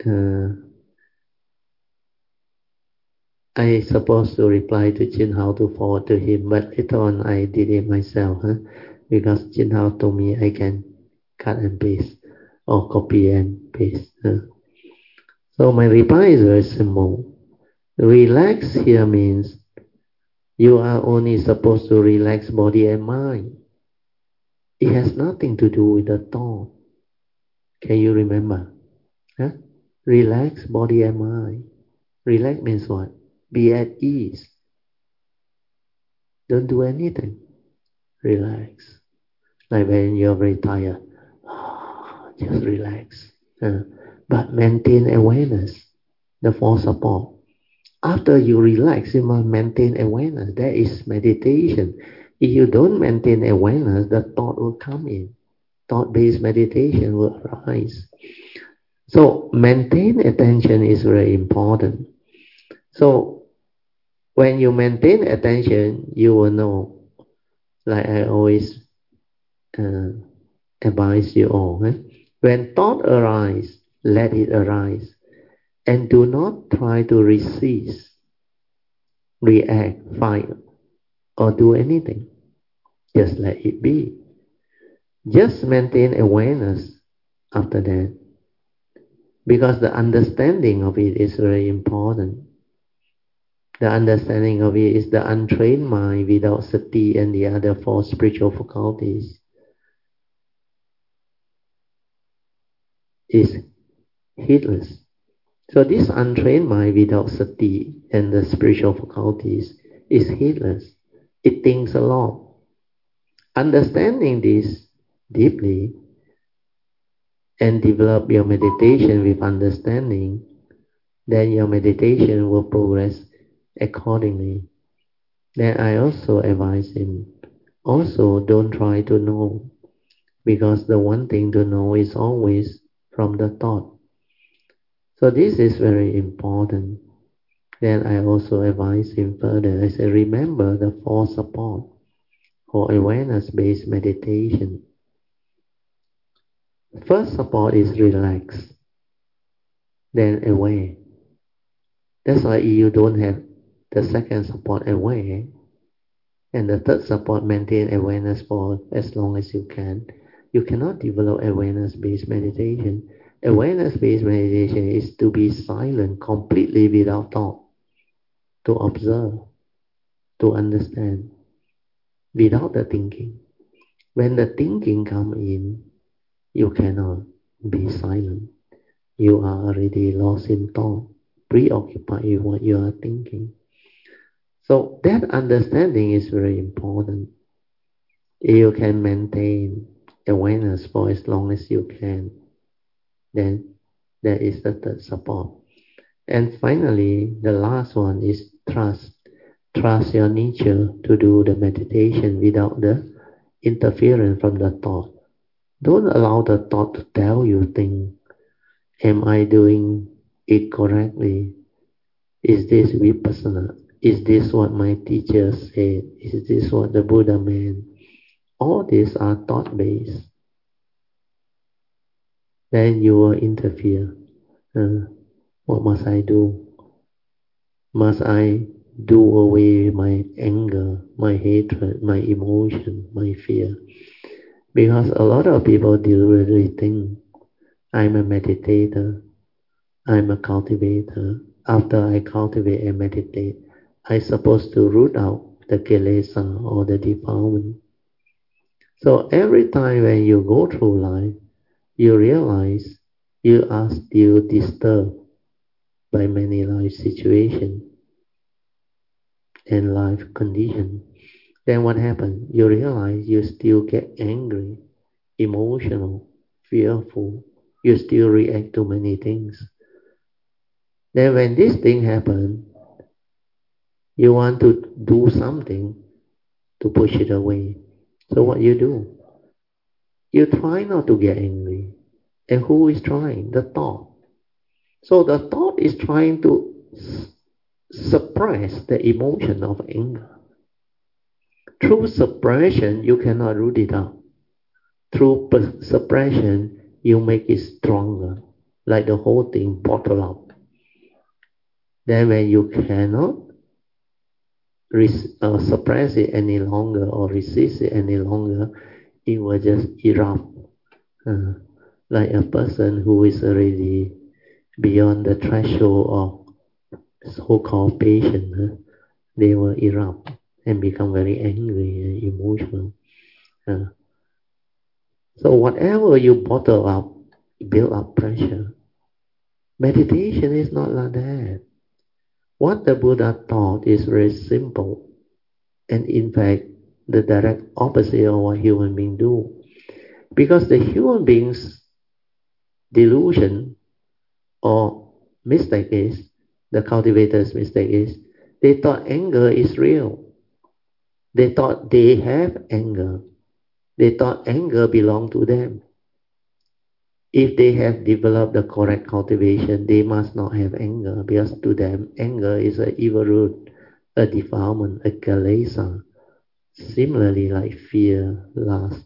I supposed to reply to Chin Hao to forward to him, but later on I did it myself, because Chin Hao told me I can cut and paste or copy and paste. So my reply is very simple. Relax here means you are only supposed to relax body and mind. It has nothing to do with the thought. Can you remember? Relax body and mind. Relax means what? Be at ease. Don't do anything. Relax. Like when you're very tired, just relax. But maintain awareness, the four support. After you relax, you must maintain awareness. That is meditation. If you don't maintain awareness, the thought will come in. Thought-based meditation will arise. So maintain attention is very important. So when you maintain attention, you will know, like I always advise you all. When thought arise, let it arise. And do not try to resist, react, fight, or do anything. Just let it be. Just maintain awareness after that. Because the understanding of it is very important. The understanding of it is the untrained mind without sati and the other four spiritual faculties is heedless. So this untrained mind without sati and the spiritual faculties is heedless. It thinks a lot. Understanding this deeply and develop your meditation with understanding, then your meditation will progress accordingly. Then I also advise him, also don't try to know, because the one thing to know is always from the thought. So this is very important. Then I also advise him further. I say, remember the four support for awareness-based meditation. First support is relax, then aware. That's why you don't have the second support aware, and the third support maintain awareness for as long as you can. You cannot develop awareness-based meditation. Awareness-based meditation is to be silent completely without thought, to observe, to understand, without the thinking. When the thinking comes in, you cannot be silent. You are already lost in thought, preoccupied with what you are thinking. So that understanding is very important. You can maintain awareness for as long as you can, then that is the third support. And finally, the last one is trust. Trust your nature to do the meditation without the interference from the thought. Don't allow the thought to tell you things. Am I doing it correctly? Is this vipassana? Is this what my teacher said? Is this what the Buddha meant? All these are thought-based. Then you will interfere. What must I do? Must I do away my anger, my hatred, my emotion, my fear? Because a lot of people deliberately think, I'm a meditator, I'm a cultivator. After I cultivate and meditate, I'm supposed to root out the kilesa or the defilement. So every time when you go through life, you realize you are still disturbed by many life situations and life conditions. Then what happens? You realize you still get angry, emotional, fearful, You still react to many things. Then when this thing happens, you want to do something to push it away. So what you do? You try not to get angry. And who is trying? The thought. So the thought is trying to suppress the emotion of anger. Through suppression, you cannot root it out. Through suppression, you make it stronger, like the whole thing bottle up. Then when you cannot suppress it any longer or resist it any longer, it will just erupt. Like a person who is already beyond the threshold of so-called patience, they will erupt and become very angry and emotional. So whatever you bottle up, build up pressure. Meditation is not like that. What the Buddha taught is very simple, and in fact, the direct opposite of what human beings do. Because the human beings' delusion or mistake is, the cultivator's mistake is, they thought anger is real. They thought they have anger. They thought anger belonged to them. If they have developed the correct cultivation, they must not have anger, because to them, anger is an evil root, a defilement, a kilesa. Similarly, like fear, lust,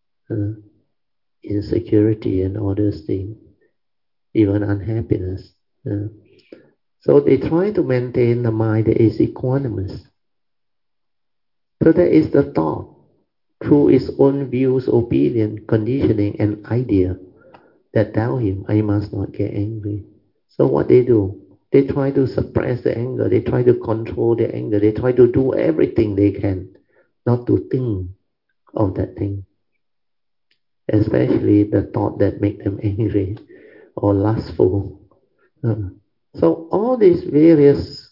insecurity, and all those things, even unhappiness. So they try to maintain the mind that is equanimous. So that is the thought, through its own views, opinion, conditioning, and idea, that tell him, I must not get angry. So what they do? They try to suppress the anger. They try to control the anger. They try to do everything they can not to think of that thing. Especially the thought that make them angry or lustful. So all these various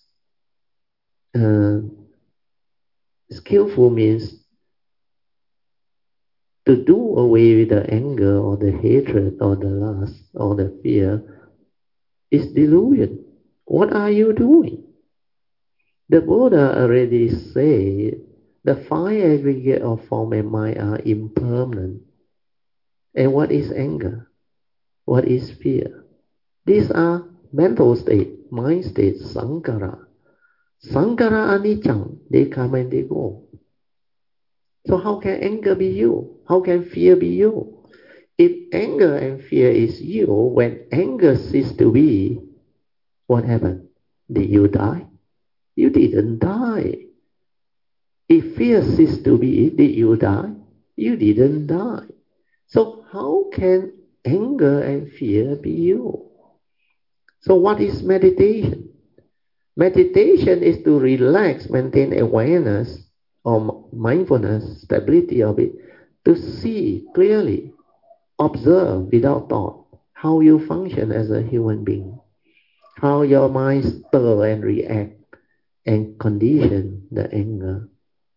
skillful means to do away with the anger or the hatred or the lust or the fear is delusion. What are you doing? The Buddha already said the five aggregate of form and mind are impermanent. And what is anger? What is fear? These are mental state, mind state, sankhara. Sankhara anicca, they come and they go. So how can anger be you? How can fear be you? If anger and fear is you, when anger ceases to be, what happened? Did you die? You didn't die. If fear ceases to be, did you die? You didn't die. So how can anger and fear be you? So what is meditation? Meditation is to relax, maintain awareness or mindfulness, stability of it, to see clearly, observe without thought how you function as a human being, how your mind stir and react and condition the anger,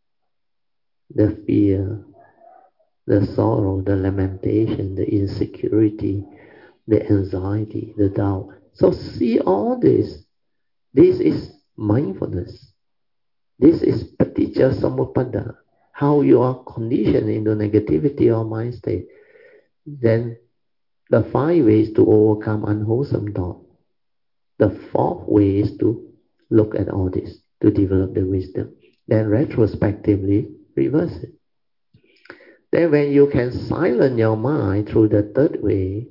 the fear, the sorrow, the lamentation, the insecurity, the anxiety, the doubt. So see all this. This is mindfulness. This is paticca samuppada. How you are conditioned into negativity or mind state. Then the five ways to overcome unwholesome thought. The fourth way is to look at all this, to develop the wisdom. Then retrospectively reverse it. Then when you can silence your mind through the third way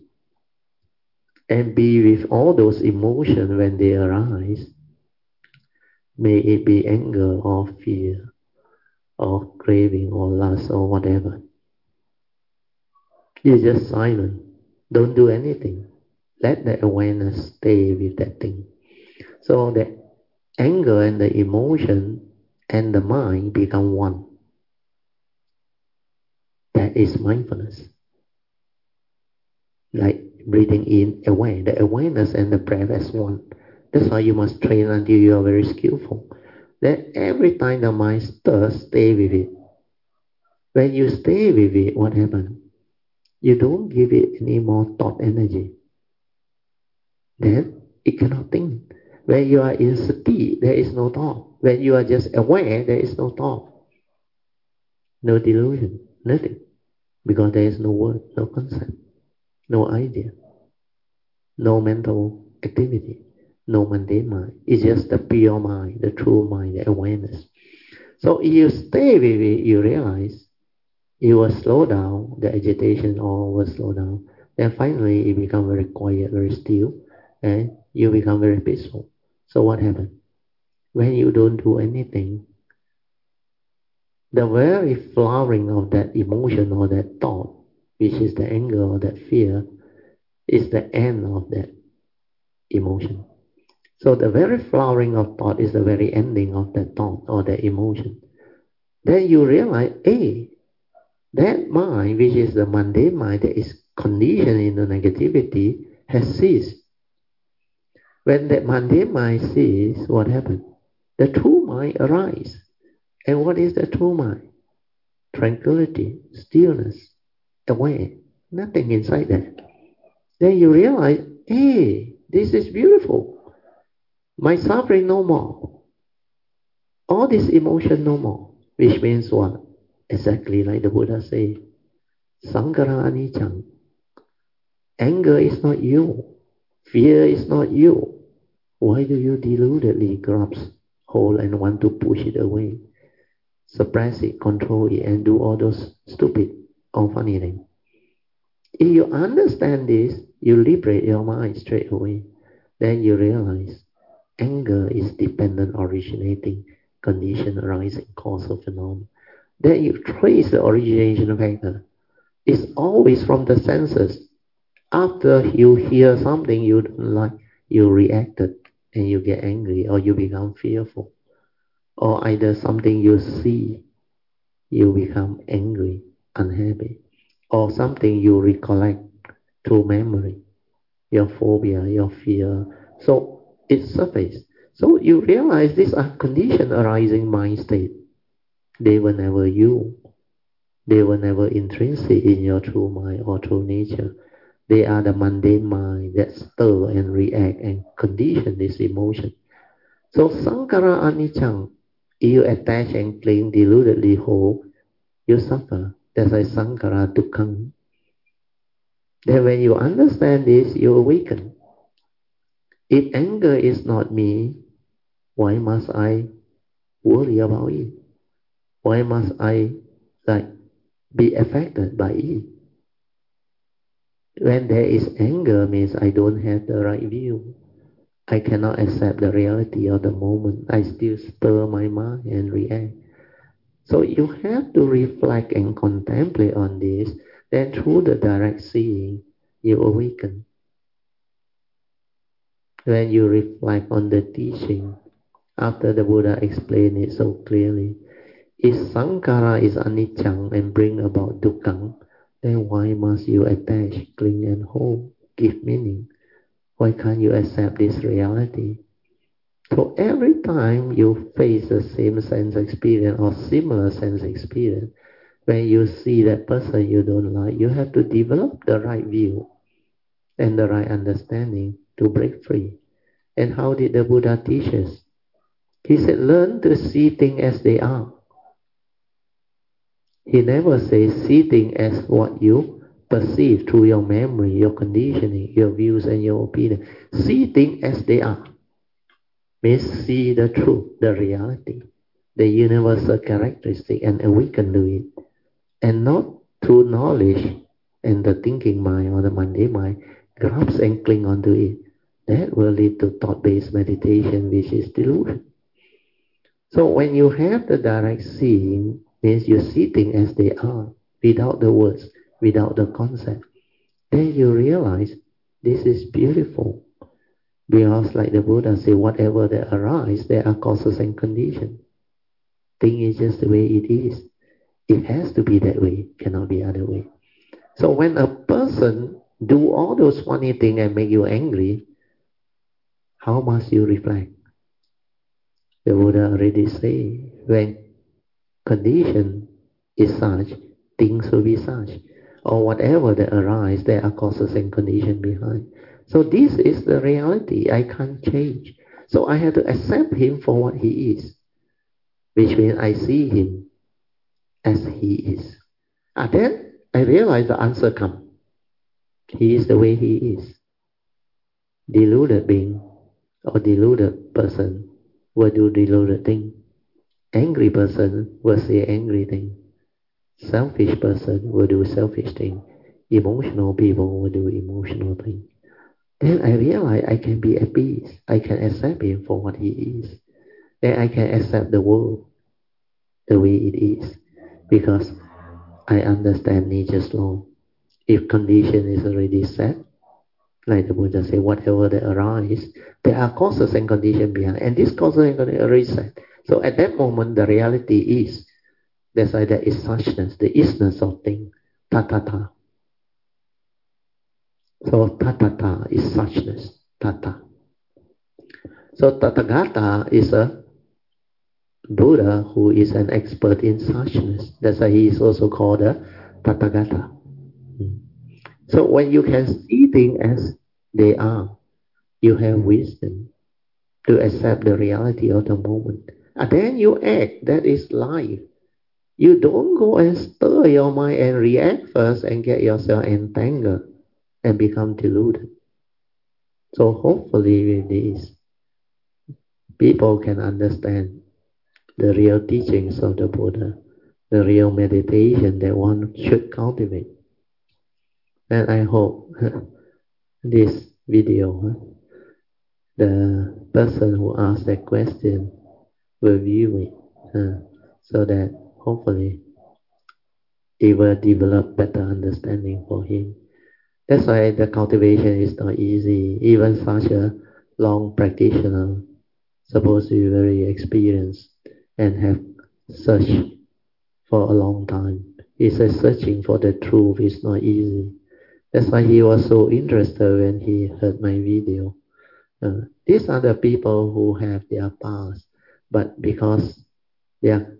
and be with all those emotions when they arise, may it be anger or fear or craving or lust or whatever, you just silent. Don't do anything. Let the awareness stay with that thing. So the anger and the emotion and the mind become one. That is mindfulness. Like breathing in, aware. The awareness and the breath as one. That's how you must train until you are very skillful. That every time the mind stirs, stay with it. When you stay with it, what happens? you don't give it any more thought energy, then it cannot think. When you are in sati, there is no thought. When you are just aware, there is no thought, no delusion, nothing. Because there is no word, no concept, no idea, no mental activity, no mundane mind. It's just the pure mind, the true mind, the awareness. So if you stay with it, you realize it will slow down, the agitation all will slow down. Then finally it becomes very quiet, very still, and you become very peaceful. So what happens? When you don't do anything, the very flowering of that emotion or that thought, which is the anger or that fear, is the end of that emotion. So the very flowering of thought is the very ending of that thought or that emotion. Then you realize, hey, that mind, which is the mundane mind that is conditioned in the negativity, has ceased. When that mundane mind ceases, what happens? The true mind arises. And what is the true mind? Tranquility, stillness, aware, nothing inside that. Then you realize, hey, this is beautiful. My suffering no more. All this emotion no more. Which means what? Exactly like the Buddha said, Sankhara anicca. Anger is not you. Fear is not you. Why do you deludedly grasp hold and want to push it away? Suppress it, control it, and do all those stupid or funny things. If you understand this, you liberate your mind straight away. Then you realize anger is dependent originating condition arising causal phenomenon. Then you trace the origination factor. It's always from the senses. After you hear something you don't like, you reacted and you get angry or you become fearful. Or either something you see, you become angry, unhappy. Or something you recollect through memory, your phobia, your fear. So it surfaces. So you realize these are conditioned arising mind state. They were never you. They were never intrinsic in your true mind or true nature. They are the mundane mind that stir and react and condition this emotion. So sankhara anicca, if you attach and cling deludedly hold, you suffer. That's why sankhara dukkha. Then when you understand this, you awaken. If anger is not me, why must I worry about it? Why must I like be affected by it? When there is anger means I don't have the right view. I cannot accept the reality of the moment. I still stir my mind and react. So you have to reflect and contemplate on this. Then through the direct seeing, you awaken. When you reflect on the teaching, after the Buddha explained it so clearly, if sankhara is anicca and bring about dukkha, then why must you attach, cling and hold, give meaning? Why can't you accept this reality? So every time you face the same sense experience or similar sense experience, when you see that person you don't like, you have to develop the right view and the right understanding to break free. And how did the Buddha teach us? He said, learn to see things as they are. He never says see things as what you perceive through your memory, your conditioning, your views and your opinion. See things as they are. Means see the truth, the reality, the universal characteristic and awaken to it. And not through knowledge and the thinking mind or the mundane mind grasp and cling onto it. That will lead to thought-based meditation, which is delusion. So when you have the direct seeing, means you see things as they are, without the words, without the concept. Then you realize this is beautiful. Because like the Buddha said, whatever that arises, there are causes and conditions. Thing is just the way it is. It has to be that way, cannot be other way. So when a person do all those funny things and make you angry, how must you reflect? The Buddha already say, when condition is such, things will be such. or whatever that arise, there are causes and conditions behind. So this is the reality. I can't change. So I have to accept him for what he is, which means I see him as he is. And then I realize the answer comes. He is the way he is. Deluded being or deluded person will do deluded thing. Angry person will say angry thing. Selfish person will do selfish thing. Emotional people will do emotional thing. Then I realize I can be at peace. I can accept him for what he is. Then I can accept the world the way it is. Because I understand nature's law. If condition is already set, like the Buddha said, whatever that arise, there are causes and conditions behind. And this causes and conditions already set. So at that moment, the reality is, that's why there is suchness, the isness of thing, tatata. So tatata is suchness, tata. So Tathagata is a Buddha who is an expert in suchness. That's why he is also called a Tathagata. So when you can see things as they are, you have wisdom to accept the reality of the moment. And then you act. That is life. You don't go and stir your mind and react first and get yourself entangled and become deluded. So hopefully with this, people can understand the real teachings of the Buddha, the real meditation that one should cultivate. And I hope this video, the person who asked that question will view it, so that hopefully it will develop better understanding for him. That's why the cultivation is not easy. Even such a long practitioner, supposed to be very experienced and have searched for a long time. He says searching for the truth is not easy. That's why he was so interested when he heard my video. These are the people who have their past, but because their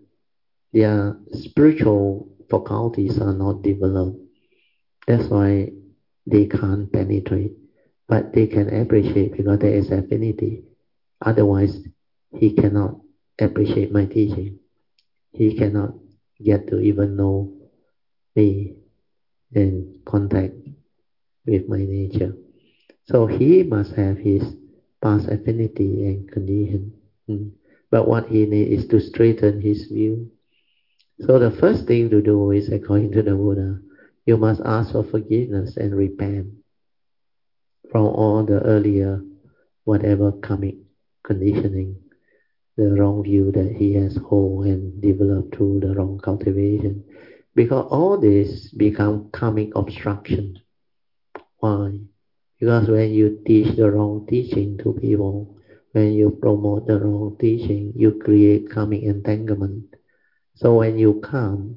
spiritual faculties are not developed, that's why they can't penetrate. But they can appreciate because there is affinity. Otherwise, he cannot appreciate my teaching. He cannot get to even know me and contact with my nature. So he must have his past affinity and condition. But what he needs is to straighten his view. So the first thing to do is, according to the Buddha, you must ask for forgiveness and repent from all the earlier, whatever karmic conditioning, the wrong view that he has hold and developed through the wrong cultivation. Because all this become karmic obstruction. Why? Because when you teach the wrong teaching to people, when you promote the wrong teaching, you create karmic entanglement. So when you come,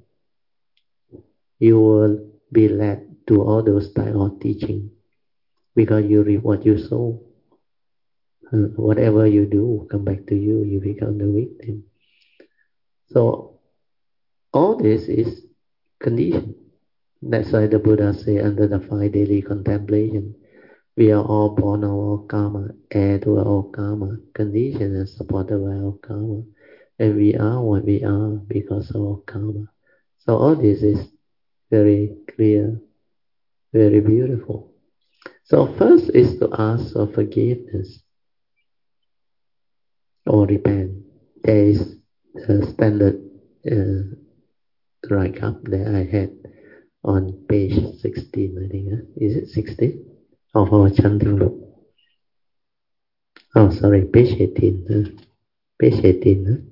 you will be led to all those type of teaching because you reap what you sow. Whatever you do come back to you, you become the victim. So all this is condition. That's why the Buddha say under the 5 daily contemplation, we are all born of our karma, heir to our karma, conditioned and supported by our karma. And we are what we are because of our karma. So all this is very clear, very beautiful. So first is to ask for forgiveness or repent. There is a standard write-up that I had on page 16, I think. Is it 16? Of our chanting book. Oh, sorry, page 18. Page 18.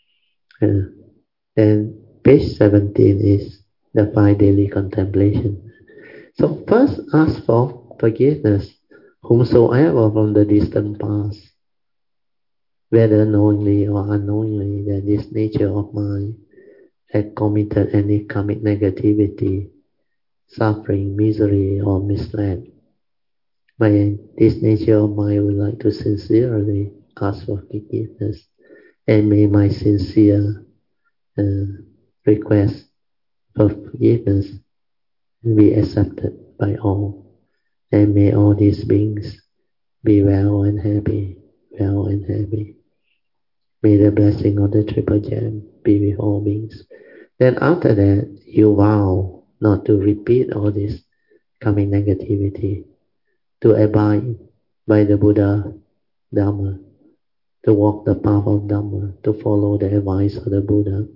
And page 17 is the 5 daily contemplation. So first ask for forgiveness, whomsoever from the distant past, whether knowingly or unknowingly, that this nature of mind had committed any karmic negativity, suffering, misery, or misled. By this nature of mind, would like to sincerely ask for forgiveness, and may my sincere request for forgiveness and be accepted by all. And may all these beings be well and happy, well and happy. May the blessing of the Triple Gem be with all beings. Then after that, you vow not to repeat all this coming negativity, to abide by the Buddha Dhamma, to walk the path of Dhamma, to follow the advice of the Buddha,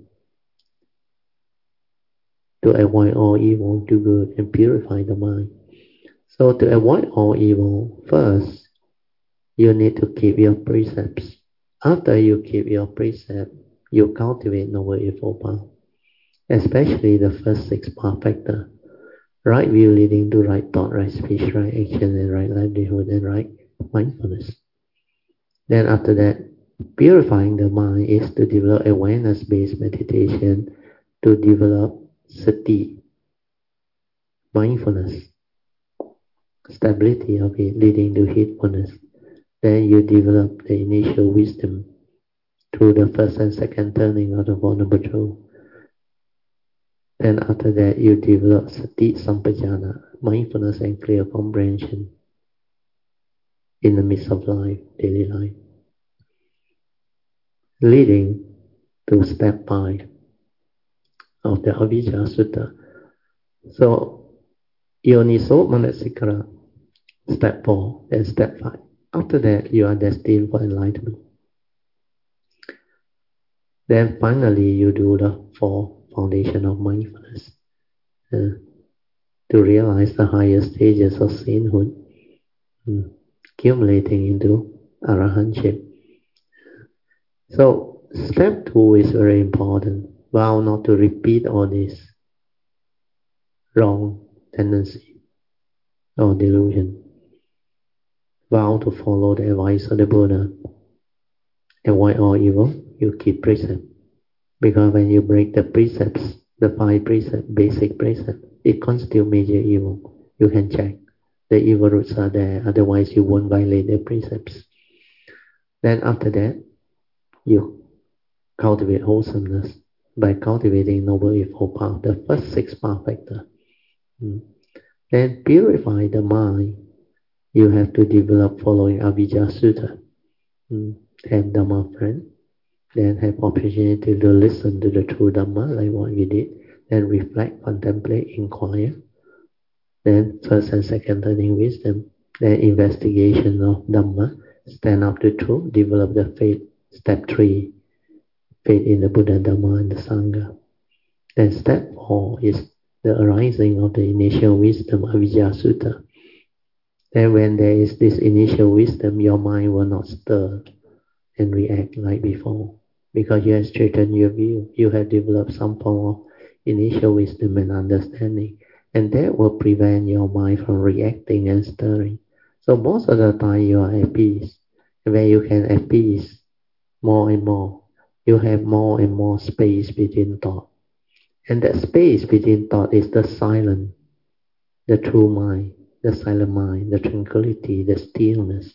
to avoid all evil, do good, and purify the mind. So to avoid all evil, first, you need to keep your precepts. After you keep your precept, you cultivate Noble Eightfold Path, especially the first 6 path factors. Right view leading to right thought, right speech, right action, and right livelihood, and right mindfulness. Then after that, purifying the mind is to develop awareness-based meditation, to develop sati, mindfulness, stability of it leading to heedfulness. Then you develop the initial wisdom through the first and second turning of the Four Noble Truths. Then after that, you develop sati sampajana, mindfulness and clear comprehension in the midst of life, daily life, leading to step 5 of the Avijja Sutta. So, Yoniso Manasikara, step 4, and step 5. After that, you are destined for enlightenment. Then finally, you do the 4 foundation of mindfulness to realize the higher stages of sainthood, accumulating into arahantship. So, step 2 is very important. Vow not to repeat all this wrong tendency or delusion. Vow to follow the advice of the Buddha. Avoid all evil, you keep precept. Because when you break the precepts, the 5 precepts, basic precepts, it constitutes major evil. You can check. The evil roots are there, otherwise you won't violate the precepts. Then after that, you cultivate wholesomeness by cultivating Noble Eightfold Path, the first 6 path factors. Then purify the mind. You have to develop following Avijja Sutta. Have Dhamma friend. Then have opportunity to listen to the true Dhamma, like what we did. Then reflect, contemplate, inquire. Then first and second turning wisdom. Then investigation of Dhamma. Stand up to truth. Develop the faith. Step 3. Faith in the Buddha, Dhamma, and the Sangha. Then step 4 is the arising of the initial wisdom, Avijja Sutta. Then when there is this initial wisdom, your mind will not stir and react like before. Because you have straightened your view, you have developed some form of initial wisdom and understanding. And that will prevent your mind from reacting and stirring. So most of the time you are at peace. And when you can at peace more and more, you have more and more space between thought. And that space between thought is the silent, the true mind, the silent mind, the tranquility, the stillness,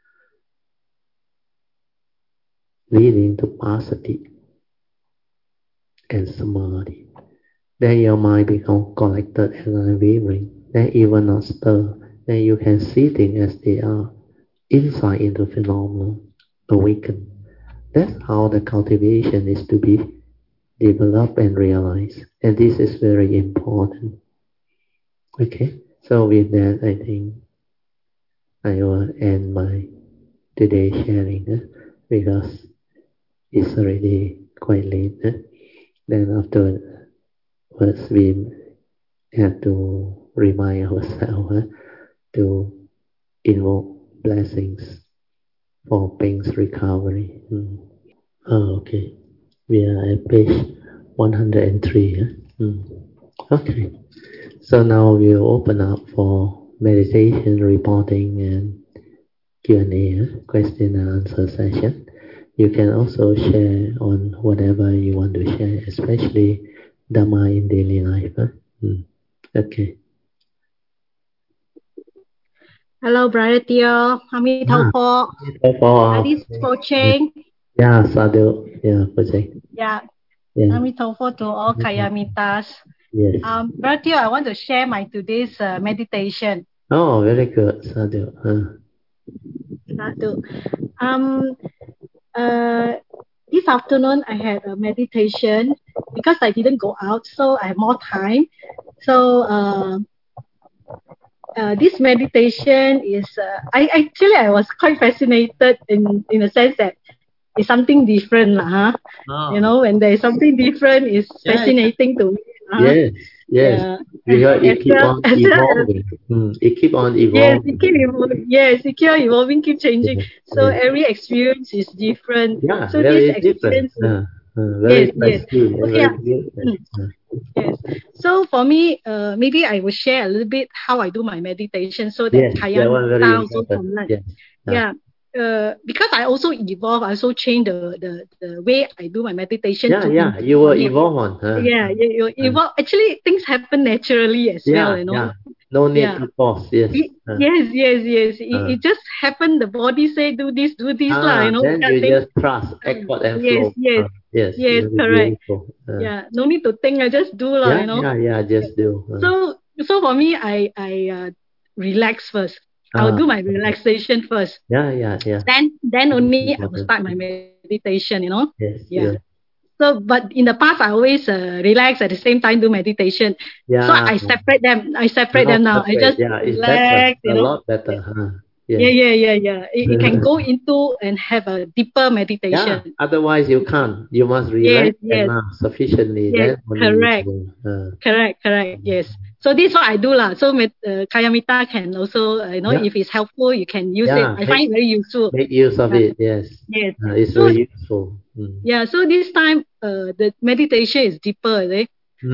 leading to passaddhi and samadhi. Then your mind becomes collected and unwavering. Then it will not stir. Then you can see things as they are, insight into phenomena, awaken. That's how the cultivation is to be developed and realized. And this is very important. Okay, so with that, I think I will end my today's sharing because it's already quite late. Then afterwards, we have to remind ourselves to invoke blessings for Ping's recovery. Okay, we are at page 103. Okay, so now we'll open up for meditation, reporting, and Q&A, question and answer session. You can also share on whatever you want to share, especially Dhamma in daily life. Okay. Hello, Brother Teo. Amitabha. Ladies for change. Yeah, sadhu. Yeah, for change. Yeah. Amitabha to all Kayamitas. Yes. Brother Teo, I want to share my today's meditation. Oh, very good. Sadhu. Sadhu. This afternoon I had a meditation because I didn't go out, so I have more time. So this meditation is I was quite fascinated in a sense that it's something different huh? Oh. You know, when there is something different, it's fascinating to me. Yes, yes. Because it keep on evolving. It keep on evolving. Yes, it keep on evolving, keep changing. So every experience is different. Yeah, so very this experience different. Very yes. Okay. Yes. So for me, maybe I will share a little bit how I do my meditation so that Kayamita also can learn. Yes. Because I also evolve, I also change the way I do my meditation. You will evolve on. You evolve. Actually, things happen naturally as well, you know. Yeah. No need to force. Yes. Yes. It just happened. The body say do this, you know. Then you just trust, accord and flow. Yes, correct. No need to think. I just do you know. Just do. So for me, I relax first. I'll do my relaxation first. Then only I will start my meditation, you know. Yes. So, but in the past, I always relax at the same time do meditation. So I separate them. Now. I just relax, you know. A lot better. It can go into and have a deeper meditation. Otherwise you can't. You must relax enough sufficiently. Correct. Yes. So this is what I do lah. So Kayamita can also, you know, if it's helpful, you can use it. I find it very useful. Make use of it. Yes. It's very useful. So this time the meditation is deeper, right?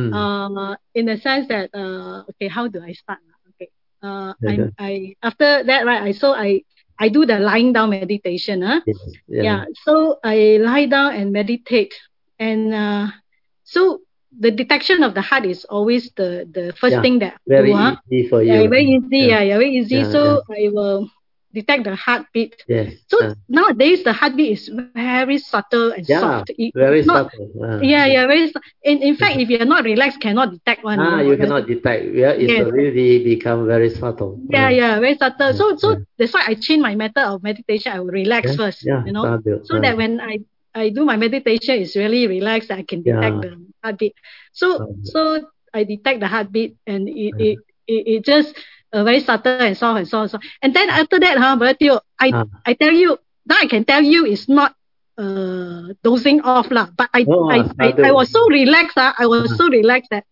In the sense that okay, how do I start? Okay. I after that, right? I do the lying down meditation. So I lie down and meditate, and so the detection of the heart is always the first thing that very easy for you. Very easy. Very easy. So I will detect the heartbeat. So nowadays the heartbeat is very subtle and soft. Very subtle. Very. In fact, if you are not relaxed, cannot detect one. You cannot detect. It's really become very subtle. Very subtle. So that's why I change my method of meditation. I will relax first. You know, so that when I do my meditation, it's really relaxed. I can detect the heartbeat. So I detect the heartbeat, and it just very subtle and soft. And then after that, Brother Teo, I tell you, now I can tell you it's not dozing off lah. But I was so relaxed. I was so relaxed that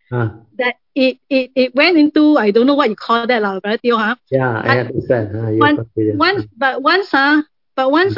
it went into, I don't know what you call that lah, Brother Teo. I understand. Once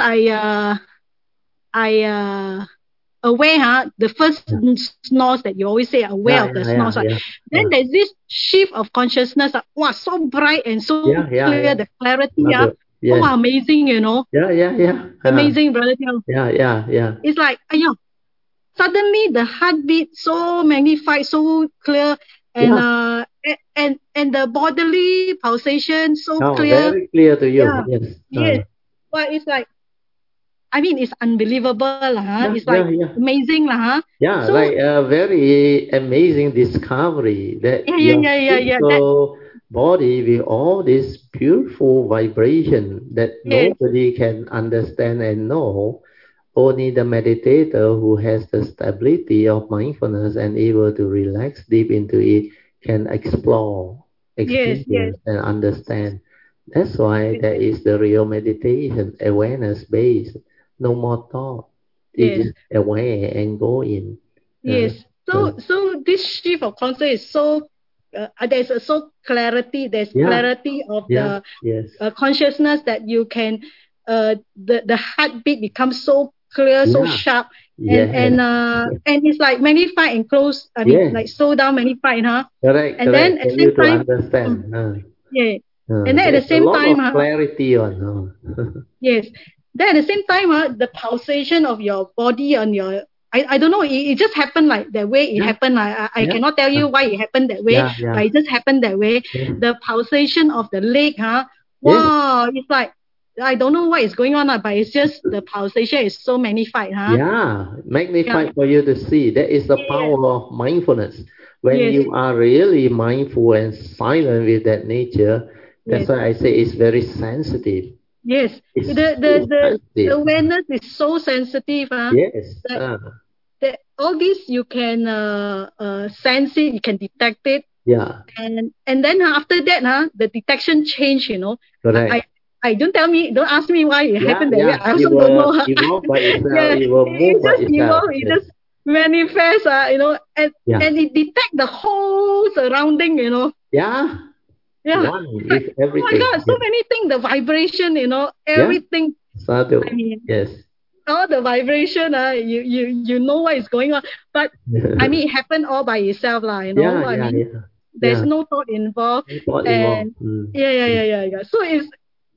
I aware, the first snores that you always say, aware of the snores, right? Then there's this shift of consciousness. Wow, so bright and so clear, the clarity. Oh, amazing, you know. Amazing, Brother Teo. It's like, suddenly the heartbeat so magnified, so clear, and the bodily pulsation so clear. Very clear to you. Yes. But it's like, I mean, it's unbelievable, it's like amazing, So, like a very amazing discovery that your body with all this beautiful vibration that nobody can understand and know. Only the meditator who has the stability of mindfulness and able to relax deep into it can explore, experience, and understand. That's why that is the real meditation, awareness based. No more thought. It is aware and go in. So this shift of concept is so there's clarity. There's clarity of the consciousness that you can the heartbeat becomes so clear, so sharp, and it's like magnified and close. I mean, like slow down, magnified, Correct. And then at the same time, understand. And then at the same time, clarity on. Yes. Then at the same time, the pulsation of your body on your, I don't know, it just happened like that way. It happened. I cannot tell you why it happened that way, but it just happened that way. The pulsation of the leg, wow, it's like, I don't know what is going on, but it's just the pulsation is so magnified. Magnified for you to see. That is the power of mindfulness. When you are really mindful and silent with that nature, that's why I say it's very sensitive. Yes, the awareness is so sensitive. Yes. That all this you can sense it, you can detect it. Yeah. And then after that, the detection change, Correct. Don't ask me why it happened that way. I also don't know. Evolve by itself, it will move by itself. It just manifests, and it detect the whole surrounding, Yeah. Yeah. One with everything. Oh my God, so many things, the vibration, everything. Sadhu. I mean, yes. All the vibration, you know what is going on. But I mean, it happened all by itself, There's no thought involved. And yeah. So it's,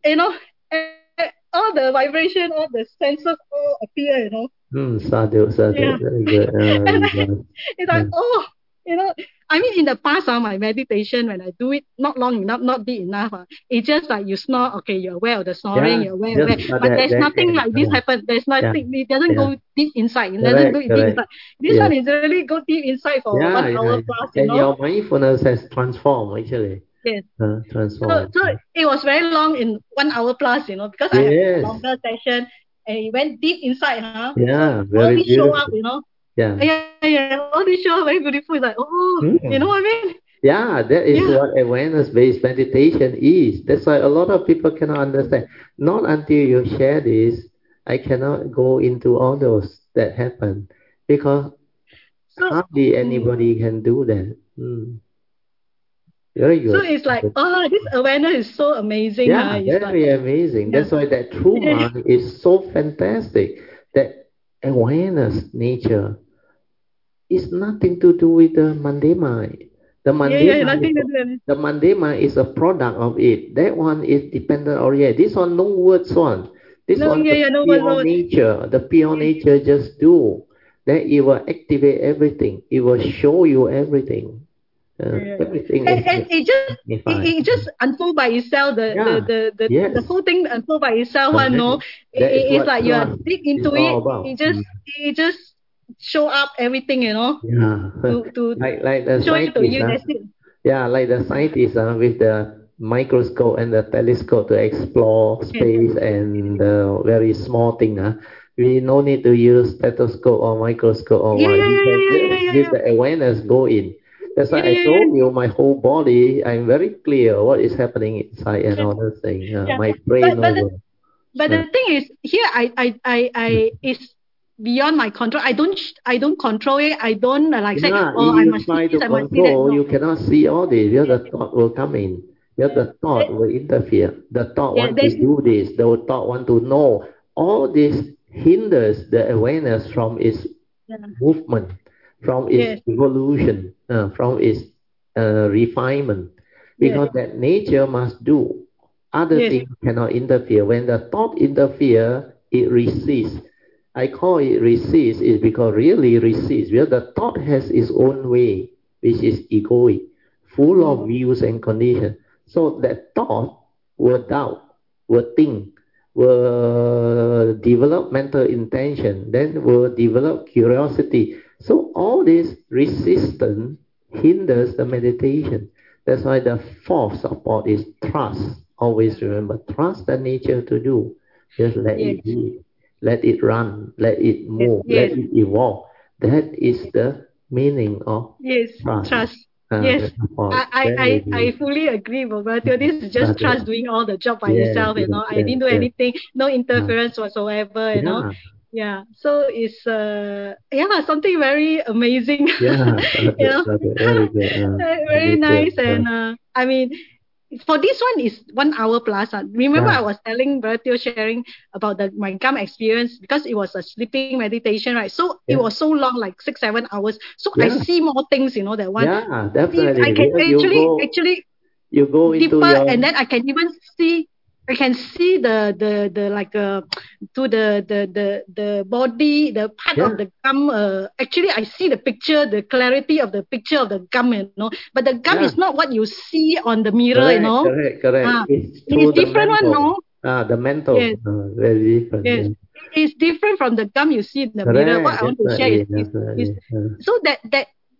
all the vibration, all the senses all appear, Sadhu. Yeah. Very good. It's like, I mean, in the past, my meditation, when I do it, not long enough, not deep enough, it's just like you snore, okay, you're aware of the snoring, you're aware. But there's nothing like this happen. There's nothing, it doesn't go deep inside. It doesn't go deep inside. This one is really go deep inside for 1 hour plus, And your mindfulness has transformed, actually. Yes. Transformed. So it was very long in 1 hour plus, because I had a longer session and it went deep inside, Yeah, so very all these beautiful. show up, Yeah. All these show up very beautiful. It's like, you know what I mean? Yeah, that is what awareness-based meditation is. That's why a lot of people cannot understand. Not until you share this, I cannot go into all those that happen. Because hardly anybody can do that. Very good. So it's like, this awareness is so amazing. Yeah, very amazing. That's why that true mind is so fantastic. That awareness nature is nothing to do with the mundane mind. The mundane mind is a product of it. That one is dependent oriented. This one no words one. This one pure nature. The pure nature just do. Then it will activate everything. It will show you everything. Everything and it just unfold by itself. The whole thing unfold by itself. It's like you are deep into it. It just show up everything, Yeah. to like the show it to you. That's it. Yeah, like the scientists with the microscope and the telescope to explore space and the very small thing. We no need to use stethoscope or microscope or what. We can just with the awareness go in. That's why I told you my whole body, I'm very clear what is happening inside and all those things. My brain but the thing is, here I it's beyond my control. I don't control it. I don't say, I must see this, I must see that. No. You cannot see all this. The thought will come in. The thought will interfere. The thought want to do this. The thought want to know. All this hinders the awareness from its movement, from its evolution, from its refinement. Because that nature must do. Other things cannot interfere. When the thought interfere, it resists. I call it resist is because really resist. Because the thought has its own way, which is egoic, full of views and conditions. So that thought will doubt, will think, will develop mental intention, then will develop curiosity. So all this resistance hinders the meditation. That's why the fourth support is trust. Always remember, trust the nature to do. Just let it be. Let it run. Let it move. Let it evolve. That is the meaning of trust. Yes, I fully agree, Roberto. This is just trust doing all the job by itself. I didn't do anything. No interference whatsoever. Yeah, so it's something very amazing. Very good. Very nice. And I mean, for this one is 1 hour plus. Remember, I was telling Bertio sharing about my gum experience because it was a sleeping meditation, right? So it was so long, like 6-7 hours. So I see more things, that one. Yeah, definitely. I can actually you go deeper, into and then I can even see. I can see the like to the body, the part of the gum. Actually, I see the picture, the clarity of the picture of the gum, But the gum is not what you see on the mirror, Correct. It's different one, no? The mental. Very different. Yes. It's different from the gum you see in the mirror. What I want to share is so that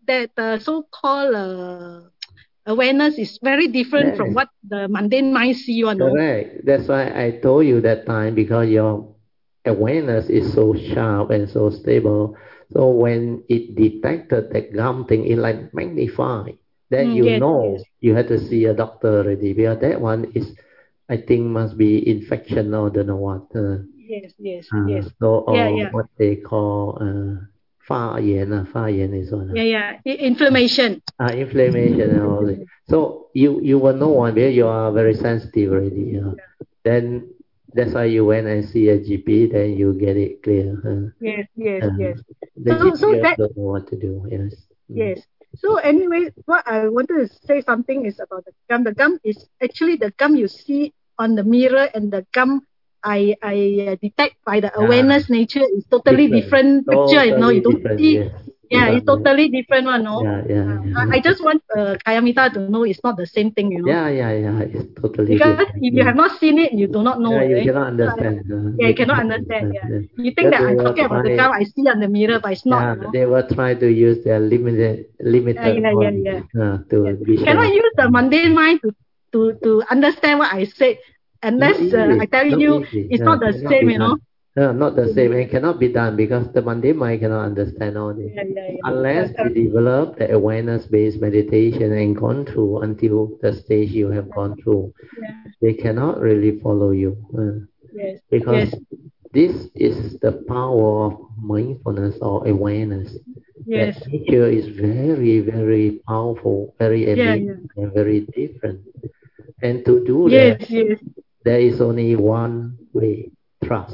that so-called awareness is very different from what the mundane mind see. Correct. That's why I told you that time, because your awareness is so sharp and so stable. So when it detected that gum thing, it like magnify. Then you know you have to see a doctor already, because that one is, I think, must be infection or don't know what. Yes. So what they call 发炎 is one. Inflammation. Inflammation and all that. So you will know one where you are very sensitive already. Then that's why you went and see a GP. Then you get it clear. Yes. The GP that, don't know what to do. Yes. So anyway, what I wanted to say something is about the gum. The gum is actually the gum you see on the mirror, and the gum I detect by the awareness nature is totally different picture. You don't see. It's totally different one. I just want Kayamita to know it's not the same thing. It's totally because different. If you have not seen it, you do not know. You cannot understand. You cannot understand. You think that I'm talking about the gum I see on the mirror, but it's not. They will try to use their limited mind to be sure. Cannot use the mundane mind to understand what I said, unless I tell you it's not the same. Not the same. It cannot be done, because the mundane mind cannot understand all this. Unless you develop the awareness-based meditation and gone through until the stage you have gone through, they cannot really follow you. Because this is the power of mindfulness or awareness. That nature is very, very powerful, very amazing, and very different. And to do that, there is only one way: trust.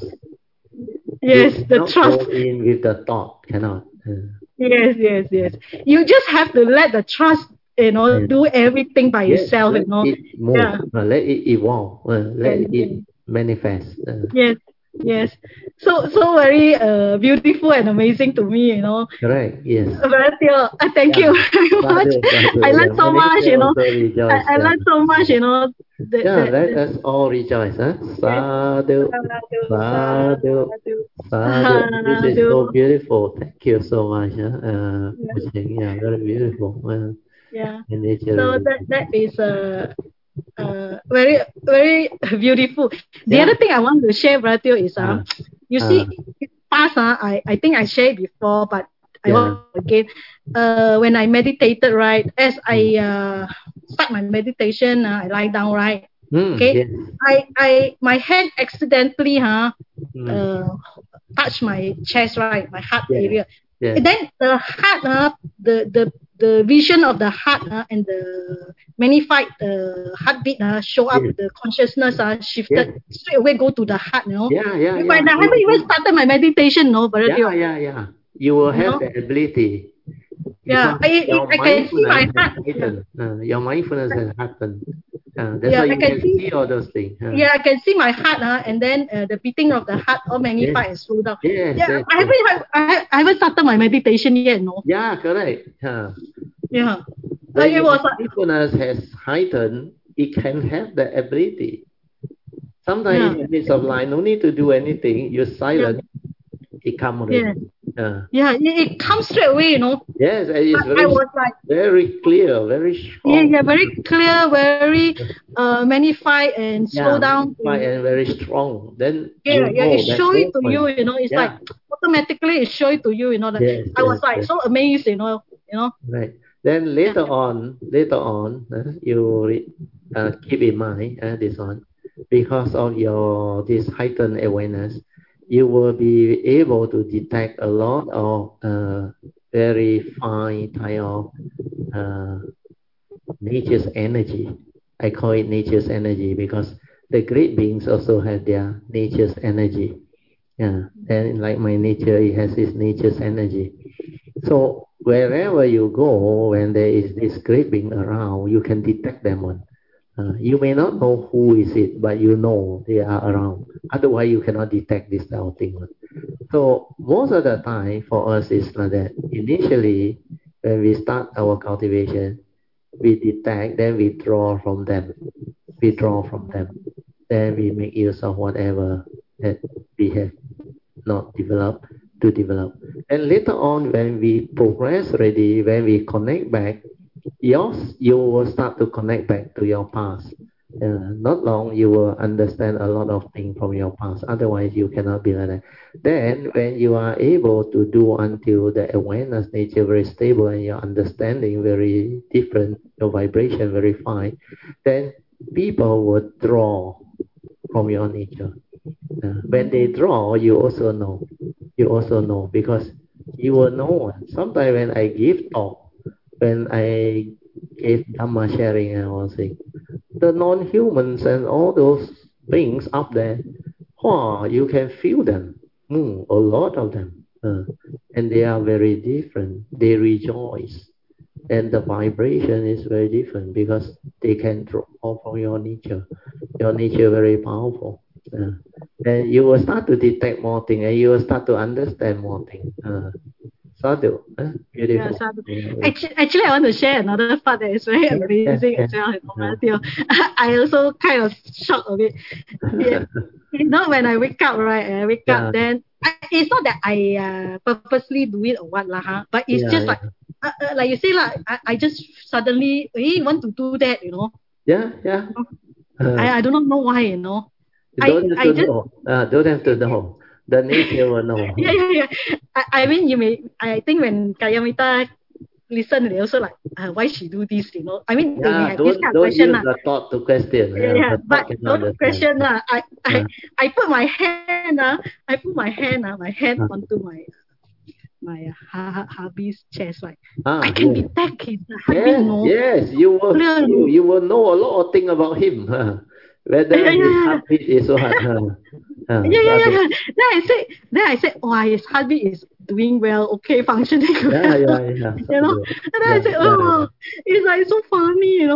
The trust. Go in with the thought, cannot. Yes. You just have to let the trust, do everything by yourself. Let it move. Let it evolve. Let it manifest. Yes. So very beautiful and amazing to me. Correct. Yes. Thank you very much. I learned so much. I learned so much. Let us all rejoice. Sadhu, sadhu, sadhu. This is so beautiful. Thank you so much. Very beautiful. So that is very, very beautiful. The other thing I want to share, Bratio, is you see, past I think I shared before, but I want again. When I meditated, right, as I start my meditation, I lie down, right. I my hand accidentally touch my chest, right, my heart area. And then the heart, the vision of the heart and the magnified heartbeat show up, the consciousness shifted straight away, go to the heart. When I haven't even started my meditation, you will have the ability. I can see my heart. Your mindfulness has happened. That's why you can see all those things. I can see my heart, and then the beating of the heart all magnified and slow down. I haven't started my meditation yet, no? Yeah, correct. But it was mindfulness has heightened. It can have the ability. Sometimes in the midst of life, no need to do anything. You're silent. It comes already. It comes straight away, Yes, it's very, I was like, very clear, very strong. Very clear, very magnified and slow down. And very strong. Then it shows it to you, it's like automatically it shows it to you, that I was like so amazed, Right. Then later on, you keep in mind this one, because of your this heightened awareness, you will be able to detect a lot of very fine type of nature's energy. I call it nature's energy because the great beings also have their nature's energy. And like my nature, it has its nature's energy. So wherever you go, when there is this great being around, you can detect them on. You may not know who is it, but you know they are around. Otherwise, you cannot detect this type of thing. So most of the time for us is like that. Initially, when we start our cultivation, we detect, then we draw from them. Then we make use of whatever that we have not developed to develop. And later on, when we progress already, when we connect back, you will start to connect back to your past. Not long, you will understand a lot of things from your past. Otherwise, you cannot be like that. Then, when you are able to do until the awareness nature very stable and your understanding very different, your vibration very fine, then people will draw from your nature. When they draw, you also know. You also know because you will know. Sometimes when I give talk, when I gave Dhamma sharing and all things, the non-humans and all those things up there, you can feel them, a lot of them, and they are very different. They rejoice, and the vibration is very different because they can draw from your nature. Your nature very powerful. And you will start to detect more things, and you will start to understand more things. Sadhu, beautiful. Yeah, sadhu. Actually, I want to share another part that is very amazing as well, Matthew. I also kind of shocked a bit. When I wake up, right? I wake up, then it's not that I purposely do it or what, but it's just like you say, I just suddenly want to do that, Yeah. I do not know why, You don't have to know. Don't have to know. The nature will know. Yeah. I mean, I think when Kayamita listen, they also like, why she do this, I mean, they may have this kind of question. Don't use the thought to question. But don't question. I put my hand, my hand onto my hubby's chest, right? I can detect his heartbeat, Yes, you will know a lot of things about him. Whether his heartbeat is what. Then I said, his heartbeat is doing well, okay, functioning well. And then I said, it's like so funny,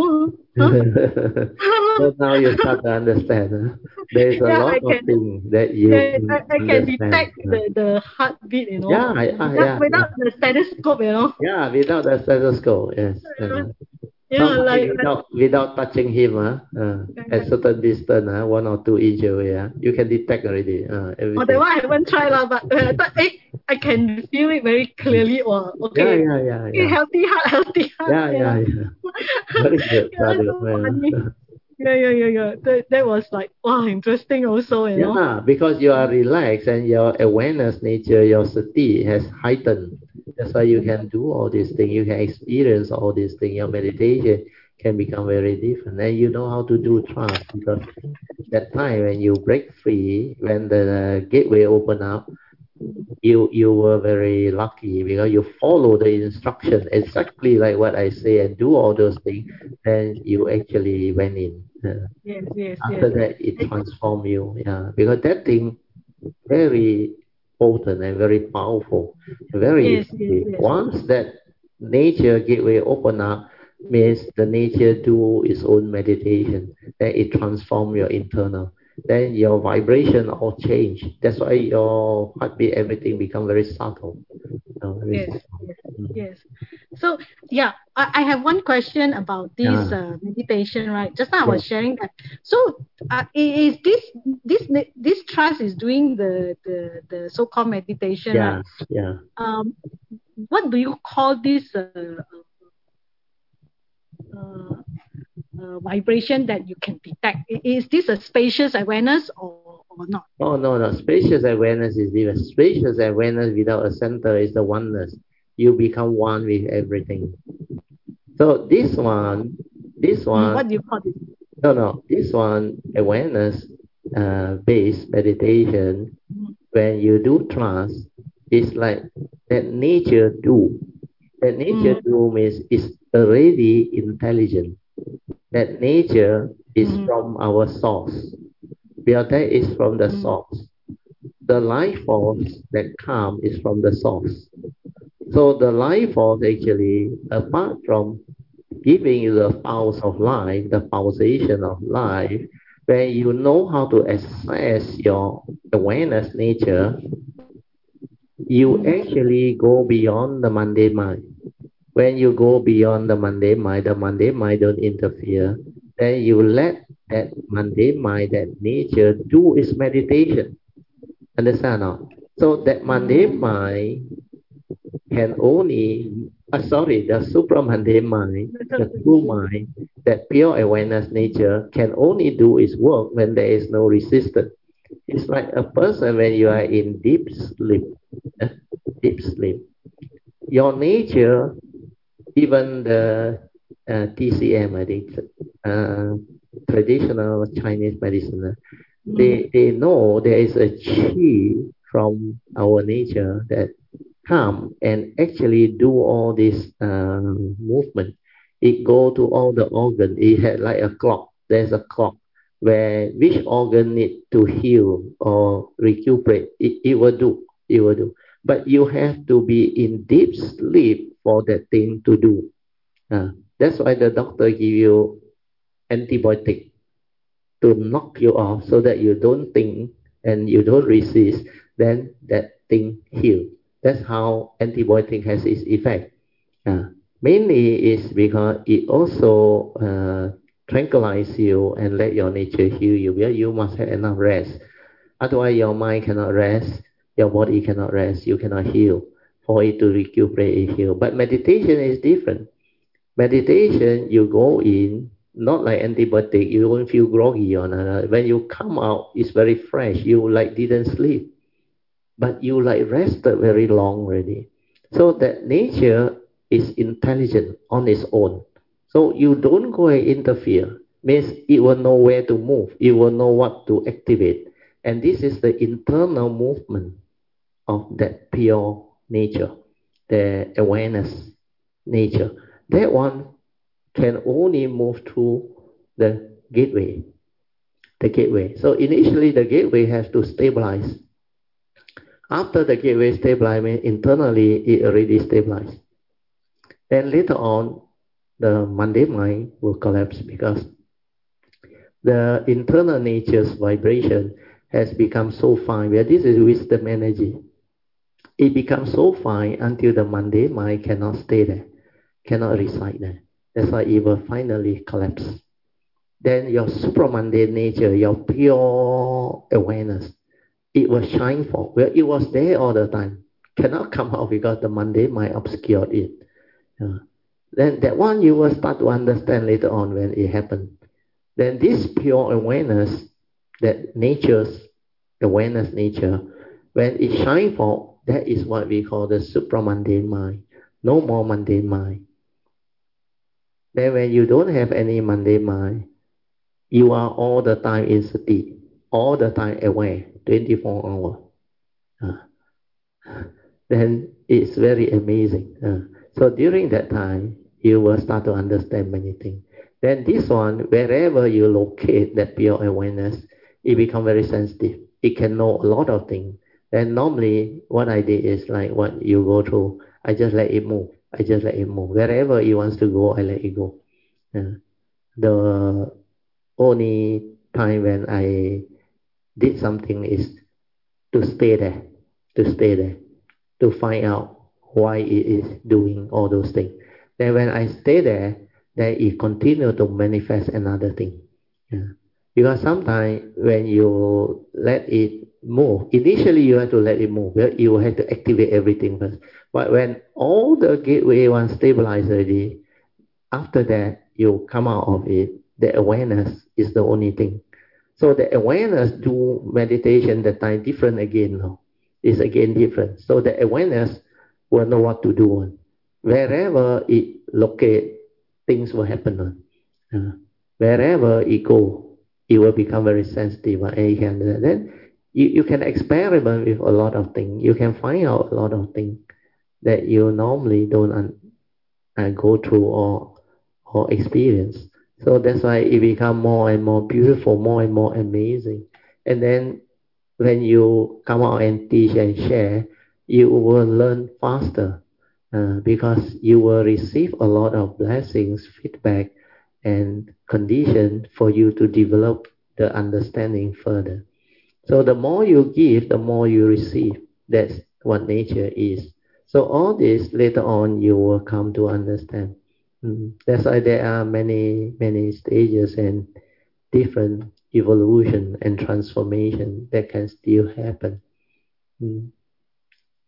So now you start to understand. There is a lot of things that you I can detect the heartbeat, without the stethoscope, Yeah, without the stethoscope, yes. Without touching him, at certain distance, 1 or 2 inches away, you can detect already. Everything. That one I haven't tried, but I thought, I can feel it very clearly. Okay. Yeah. Healthy heart. Yeah. Very good. Yeah. That was like, interesting also, Yeah, because you are relaxed and your awareness nature, your sati has heightened. That's why you can do all these things. You can experience all these things. Your meditation can become very different. And you know how to do trance because that time when you break free, when the gateway open up, you were very lucky because you follow the instruction exactly like what I say and do all those things, and you actually went in. After that, it transformed you. Yeah, because that thing very potent and very powerful, very once that nature gateway open up, means the nature do its own meditation, then it transform your internal. Then your vibration all change. That's why your heartbeat, everything become very subtle. Yes. So I have one question about this meditation, right? Just now I was sharing that. So is this trust is doing the so-called meditation, right? Yeah. What do you call this vibration that you can detect? Is this a spacious awareness or not? Oh, no. Spacious awareness is different. Spacious awareness without a center is the oneness. You become one with everything. So this one. What do you call it? No. This one, awareness based meditation, when you do trance, it's like that nature do. That nature do means it's already intelligent. That nature is from our source. That is from the source. The life force that comes is from the source. So the life force actually, apart from giving you the pulse of life, the pulsation of life, when you know how to access your awareness nature, you actually go beyond the mundane mind. When you go beyond the mundane mind don't interfere. Then you let that mundane mind, that nature, do its meditation. Understand or not? So that mundane mind can only, the supramundane mind, the true mind, that pure awareness nature can only do its work when there is no resistance. It's like a person when you are in deep sleep, deep sleep. Your nature, even the TCM, I think, traditional Chinese medicine, they know there is a chi from our nature that come and actually do all this movement. It go to all the organ. It had like a clock. There's a clock where which organ need to heal or recuperate. It will do. It will do. But you have to be in deep sleep for that thing to do. That's why the doctor give you antibiotic to knock you off so that you don't think and you don't resist, then that thing heal. That's how antibiotic has its effect. Mainly is because it also tranquilize you and let your nature heal you. Well, you must have enough rest. Otherwise, your mind cannot rest, your body cannot rest, you cannot heal. For it to recuperate and heal. But meditation is different. Meditation, you go in, not like antibiotic, you don't feel groggy or none. When you come out, it's very fresh. You like didn't sleep, but you like rested very long already. So that nature is intelligent on its own. So you don't go and interfere. Means it will know where to move. It will know what to activate. And this is the internal movement of that pure nature, the awareness nature. That one can only move through the gateway. The gateway. So initially the gateway has to stabilize. After the gateway stabilizes, internally it already stabilized. Then later on, the mundane mind will collapse because the internal nature's vibration has become so fine. Where this is wisdom energy. It becomes so fine until the mundane mind cannot stay there, cannot reside there. That's why it will finally collapse. Then your supramundane nature, your pure awareness, it will shine forth. Well, it was there all the time. Cannot come out because the mundane mind obscured it. Then that one you will start to understand later on when it happened. Then this pure awareness, that nature's awareness nature, when it shines forth, that is what we call the supramundane mind. No more mundane mind. Then when you don't have any mundane mind, you are all the time in sati, all the time aware, 24 hours. Then it's very amazing. So during that time, you will start to understand many things. Then this one, wherever you locate that pure awareness, it becomes very sensitive. It can know a lot of things. Then normally, what I did is like what you go through, I just let it move. I just let it move. Wherever it wants to go, I let it go. The only time when I did something is to stay there, to find out why it is doing all those things. Then when I stay there, then it continue to manifest another thing. Because sometimes when you let it move, initially you have to let it move. You have to activate everything first. But when all the gateway one stabilize already, after that you come out of it, the awareness is the only thing. So the awareness do meditation that time different again now. Is again different. So the awareness will know what to do. Wherever it locate, things will happen. Wherever it go, it will become very sensitive. And then you can experiment with a lot of things. You can find out a lot of things that you normally don't go through or experience. So that's why it becomes more and more beautiful, more and more amazing. And then when you come out and teach and share, you will learn faster because you will receive a lot of blessings, feedback, and condition for you to develop the understanding further. So the more you give, the more you receive. That's what nature is. So all this later on you will come to understand. That's why there are many stages and different evolution and transformation that can still happen.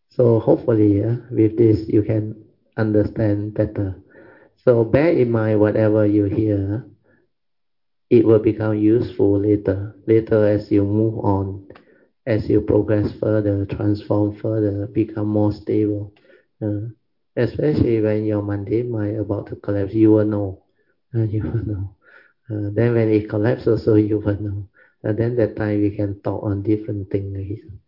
So hopefully, with this, you can understand better. So bear in mind whatever you hear, it will become useful later. Later, as you move on, as you progress further, transform further, become more stable. Uh, Especially when your mundane mind about to collapse, you will know. You will know. Then when it collapses, also you will know. Then that time we can talk on different things again.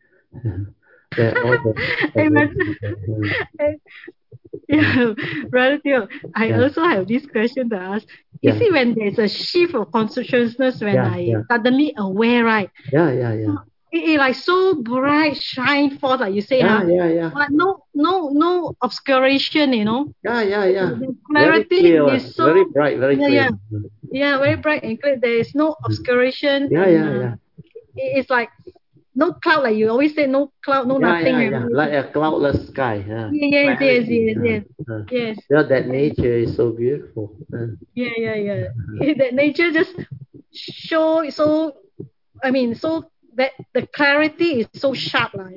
Yeah, relative. I also have this question to ask. You see, when there's a shift of consciousness, when I suddenly aware, right? It like so bright, shine forth, like you say, but no obscuration, you know. The clarity is so very bright, very clear. Very bright and clear. There is no obscuration. It's like no cloud, like you always say, no cloud, no nothing. Like a cloudless sky. Yes. That nature is so beautiful. That nature just show so. I mean, so that the clarity is so sharp, like.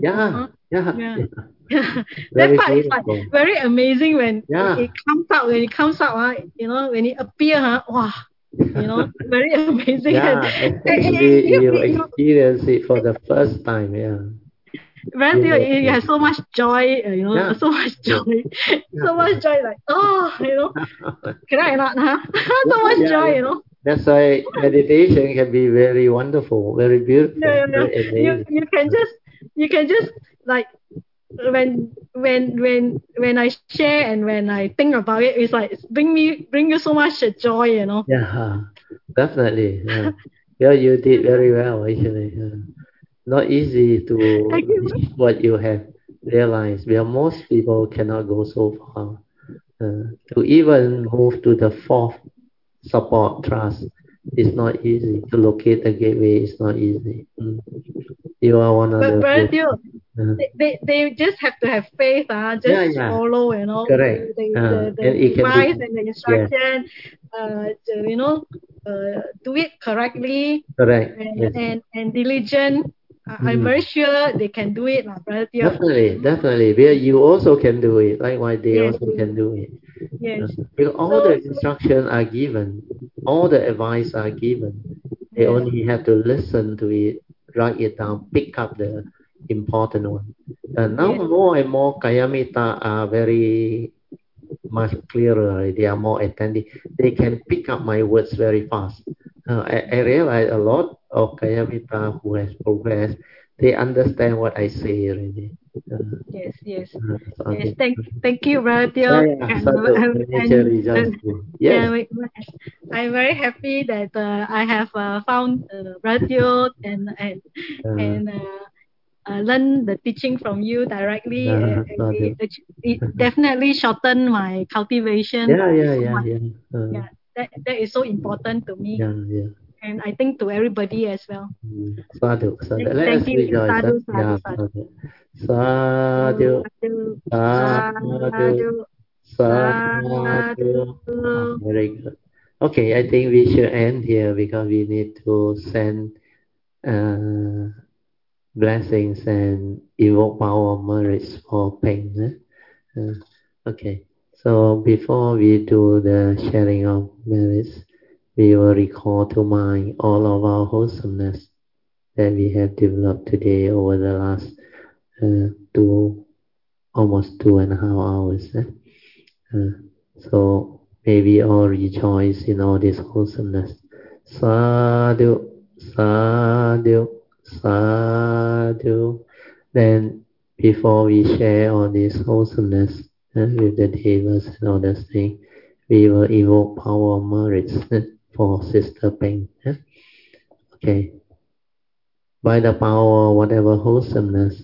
That part is like very amazing when it comes out. When it comes out, you know, when it appears, wow. You know, very amazing. Especially you experience it for the first time, You have so much joy, you know, so much joy, so much joy, like, you know, can I not, so much joy, you know. That's why meditation can be very wonderful, very beautiful. Very amazing. You can just like when I share and when I think about it, it's like bring you so much joy, you know. Definitely. You did very well actually. Not easy to reach what you have realized. Where most people cannot go so far. To even move to the fourth support trust is not easy. To locate the gateway is not easy. You are one of the. They just have to have faith, just follow, you know. Correct. The advice and the instruction, you know, do it correctly. Correct. And diligent. I'm very sure they can do it, Brother Teo. Definitely. Where you also can do it. Likewise, they also can do it. Because all the instructions are given, all the advice are given. They only have to listen to it, write it down, pick up the important one. Now more and more Kayamita are very much clearer. They are more attentive. They can pick up my words very fast. I realize a lot of Kayamita who has progressed, they understand what I say already. Yes. Thank you, Brother Teo. I'm very happy that I have found Brother Teo and learn the teaching from you directly. It definitely shortened my cultivation. That is so important to me. And I think to everybody as well. Sadhu. Let us rejoice. Sadhu. Very good. Okay, I think we should end here because we need to send blessings and evoke power of merits for pain. Okay, so before we do the sharing of merits, we will recall to mind all of our wholesomeness that we have developed today over the last almost 2.5 hours. So may we all rejoice in all this wholesomeness. Sadhu, sadhu, sadhu. Then before we share all this wholesomeness with the devas and all those things, we will evoke power of merits for Sister Peng. Okay. By the power of whatever wholesomeness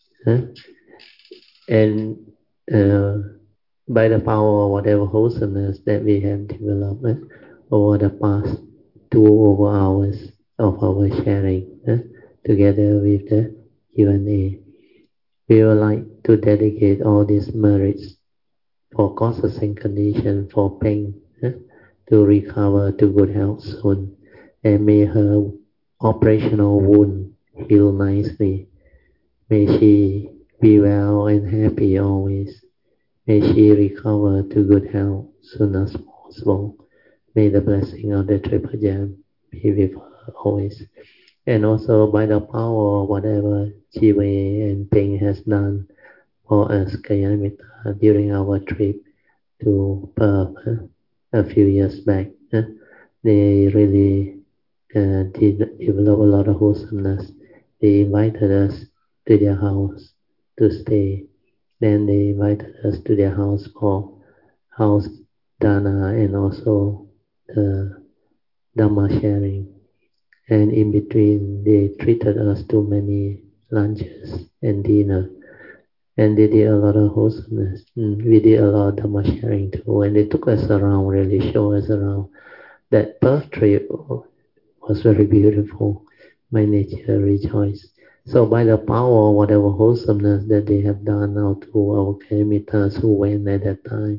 and by the power of whatever wholesomeness that we have developed over the past 2 hours of our sharing together with the Q&A. We would like to dedicate all these merits for causes and conditions for Peng to recover to good health soon, and may her operational wound heal nicely. May she be well and happy always. May she recover to good health soon as possible. May the blessing of the Triple Gem be with her always. And also by the power of whatever Jiwei and Ping has done for us, Kalyana during our trip to Perth a few years back, they really did develop a lot of wholesomeness. They invited us to their house to stay. Then they invited us to their house for house dana and also the Dhamma sharing. And in between, they treated us to many lunches and dinner. And they did a lot of wholesomeness. We did a lot of Dhamma sharing too. And they took us around, really showed us around. That Perth trip was very beautiful. My nature rejoiced. So by the power of whatever wholesomeness that they have done now to our Kalamitas who went at that time,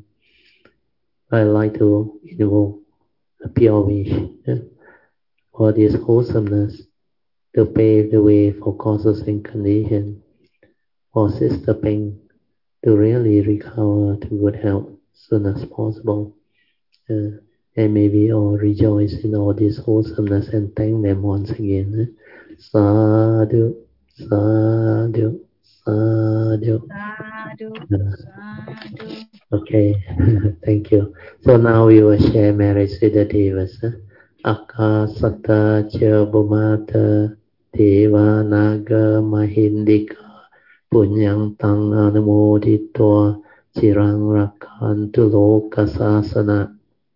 I like to invoke a pure wish for this wholesomeness to pave the way for causes and conditions for Sister Peng to really recover to good health soon as possible. And may we all rejoice in all this wholesomeness and thank them once again. Sadhu, sadhu, sadhu. Sadhu, sadhu. Okay, thank you. So now we will share marriage with the devas. Akasata cha bhumata deva naga mahindika punyang tang anumoditva chirang rakantu lokasasana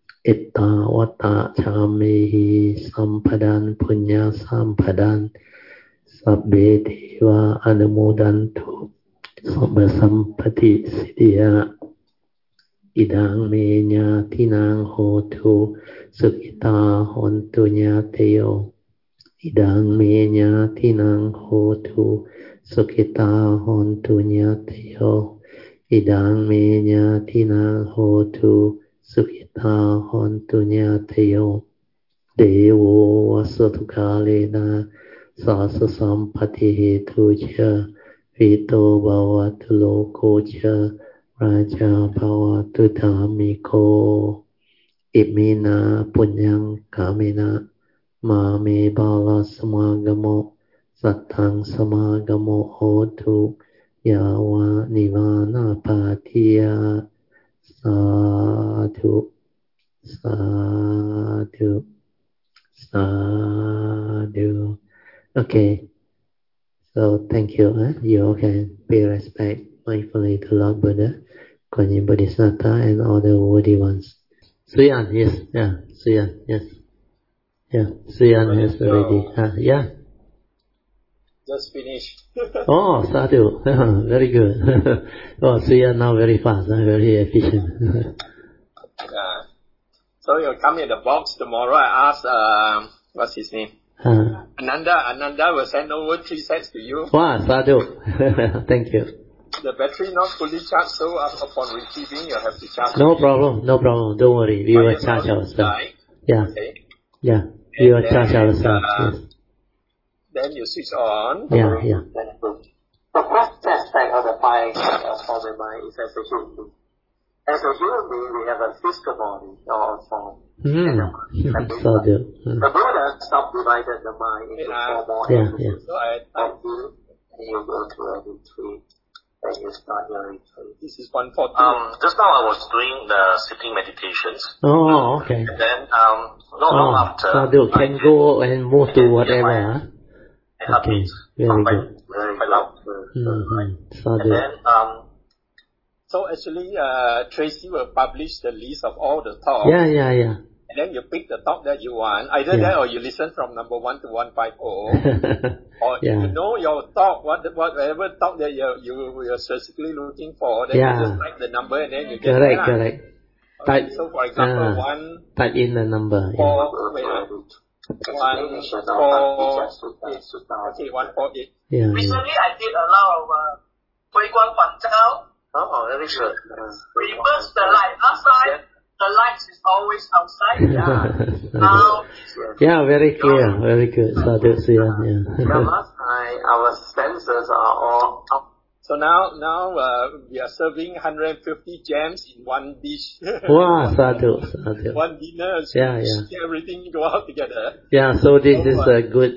ittavata chamehi sampadan punya sampadan sabbe deva anumodantu sabba sampati siddhya idang me nyatinang hotu sukita hontu nyateyo idang me nyatinang hotu sukita hontu nyateyo idang me nyatinang hotu sukita hontu nyateyo devo vasatukalena sasa sampati hetu cha vito bhavatu loko cha Raja bhavatu dhamiko imina punyang kamina mame bala samagamo sattang samagamo hotu yawa nivana patiya sadhu sadhu sadhu. Okay, so thank you. You all can pay respect mindfully to Lord Buddha, Kuan Yin Bodhisattva, and all the worthy ones. Suyan, yes, yeah, Suyan, yes, yeah, Suyan has already, yeah. Just finished. Oh, sadhu, very good. Oh, Suyan now very fast, very efficient. So you'll come in the box tomorrow. I asked, what's his name? Ananda will send over 3 sets to you. Wow, sadhu. Thank you. The battery not fully charged, so upon receiving, you have to charge. No problem, no problem. Don't worry, we will charge ourselves. Yeah, okay. Yeah, we will charge ourselves. Yes. Then you switch on. Yeah, yeah. The first aspect of the five of the mind is as a human being. As a human being, we have a physical body or form. Sadhu. The Buddha subdivided the mind into 4 more entities. So you go to a retreat. And you start your retreat. This is 142. Just now I was doing the sitting meditations. Oh, okay. And then not long after. Sadhu can go and move to whatever. Okay, very good. Very loud. Sadhu. And then so actually, Tracy will publish the list of all the talks. Yeah. And then you pick the talk that you want. Either that or you listen from number 1 to 150. Or if you know your talk, whatever talk that you are specifically looking for, then you just type the number and then you get it. Correct. Okay, so for example, type in the number. 148. Okay, 148. Yeah. Recently I did a lot of Huiguan Fanzhao. Oh, very good. Reverse the light. Last time, the light is always outside. Now, yeah, very clear, very good. Sadhu, yeah. Last time, our senses are all up So now we are serving 150 jams in one dish. Wow, sadhu. One dinner, everything go out together. Yeah, so this is a good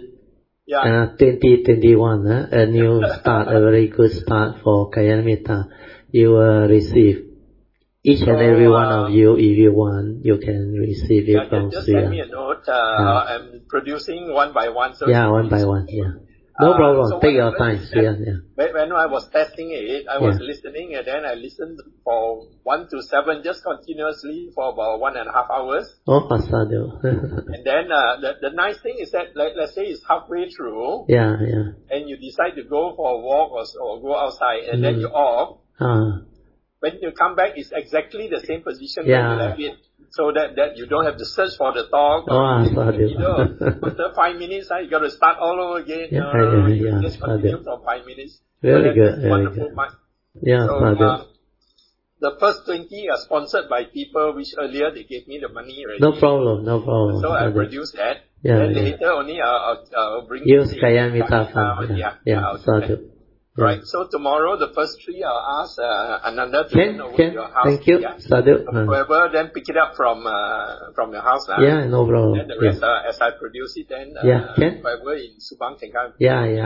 2021, a new start, a very good start for Kalyana. You will receive each and every one of you, if you want, you can receive it from just send me a note. I'm producing one by one. So one by one, No problem. So take your time. When I was testing it, I was listening, and then I listened for 1 to 7 just continuously for about 1.5 hours. Oh, sadhu. And then the nice thing is that, let's say it's halfway through. And you decide to go for a walk or go outside, and then you're off. When you come back, it's exactly the same position when you left it. So that you don't have to search for the talk. After 5 minutes, you got to start all over again. Just continue from 5 minutes. Very good. Wonderful. So, the first 20 are sponsored by people which earlier they gave me the money already. No problem. So I produced that. Then later only I'll bring use Kalyana Fund. Sadhu. Right. So tomorrow, the first 3 I'll ask Ananda to hand over to your house. Thank you. Sadhu. Whoever then pick it up from your house. No problem. Then the rest, as I produce it, then whoever in Subang can come.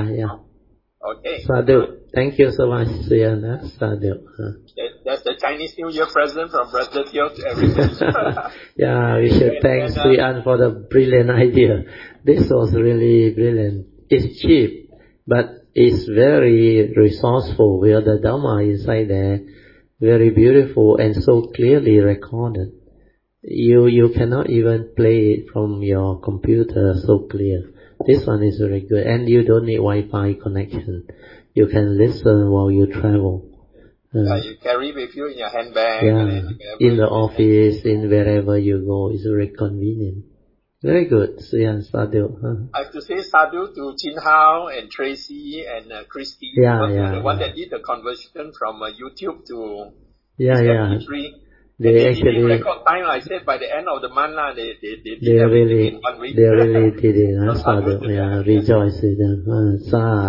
Okay. Sadhu. Thank you so much, Suyan. Sadhu. That's the Chinese New Year present from Brother Teo to everybody. We should thank Suyan for the brilliant idea. This was really brilliant. It's cheap, but it's very resourceful. We have the Dhamma inside there, very beautiful and so clearly recorded. You cannot even play it from your computer so clear. This one is very good, and you don't need Wi-Fi connection. You can listen while you travel. You carry with you in your handbag. In the office, in wherever you go, it's very convenient. Very good. Sadhu. I have to say sadhu to Chin Hao and Tracy and Christy. The one that did the conversion from YouTube to MP3. They actually record time. I said by the end of the month, they did everything in 1 week. They really did it. Sadhu. Rejoice with them.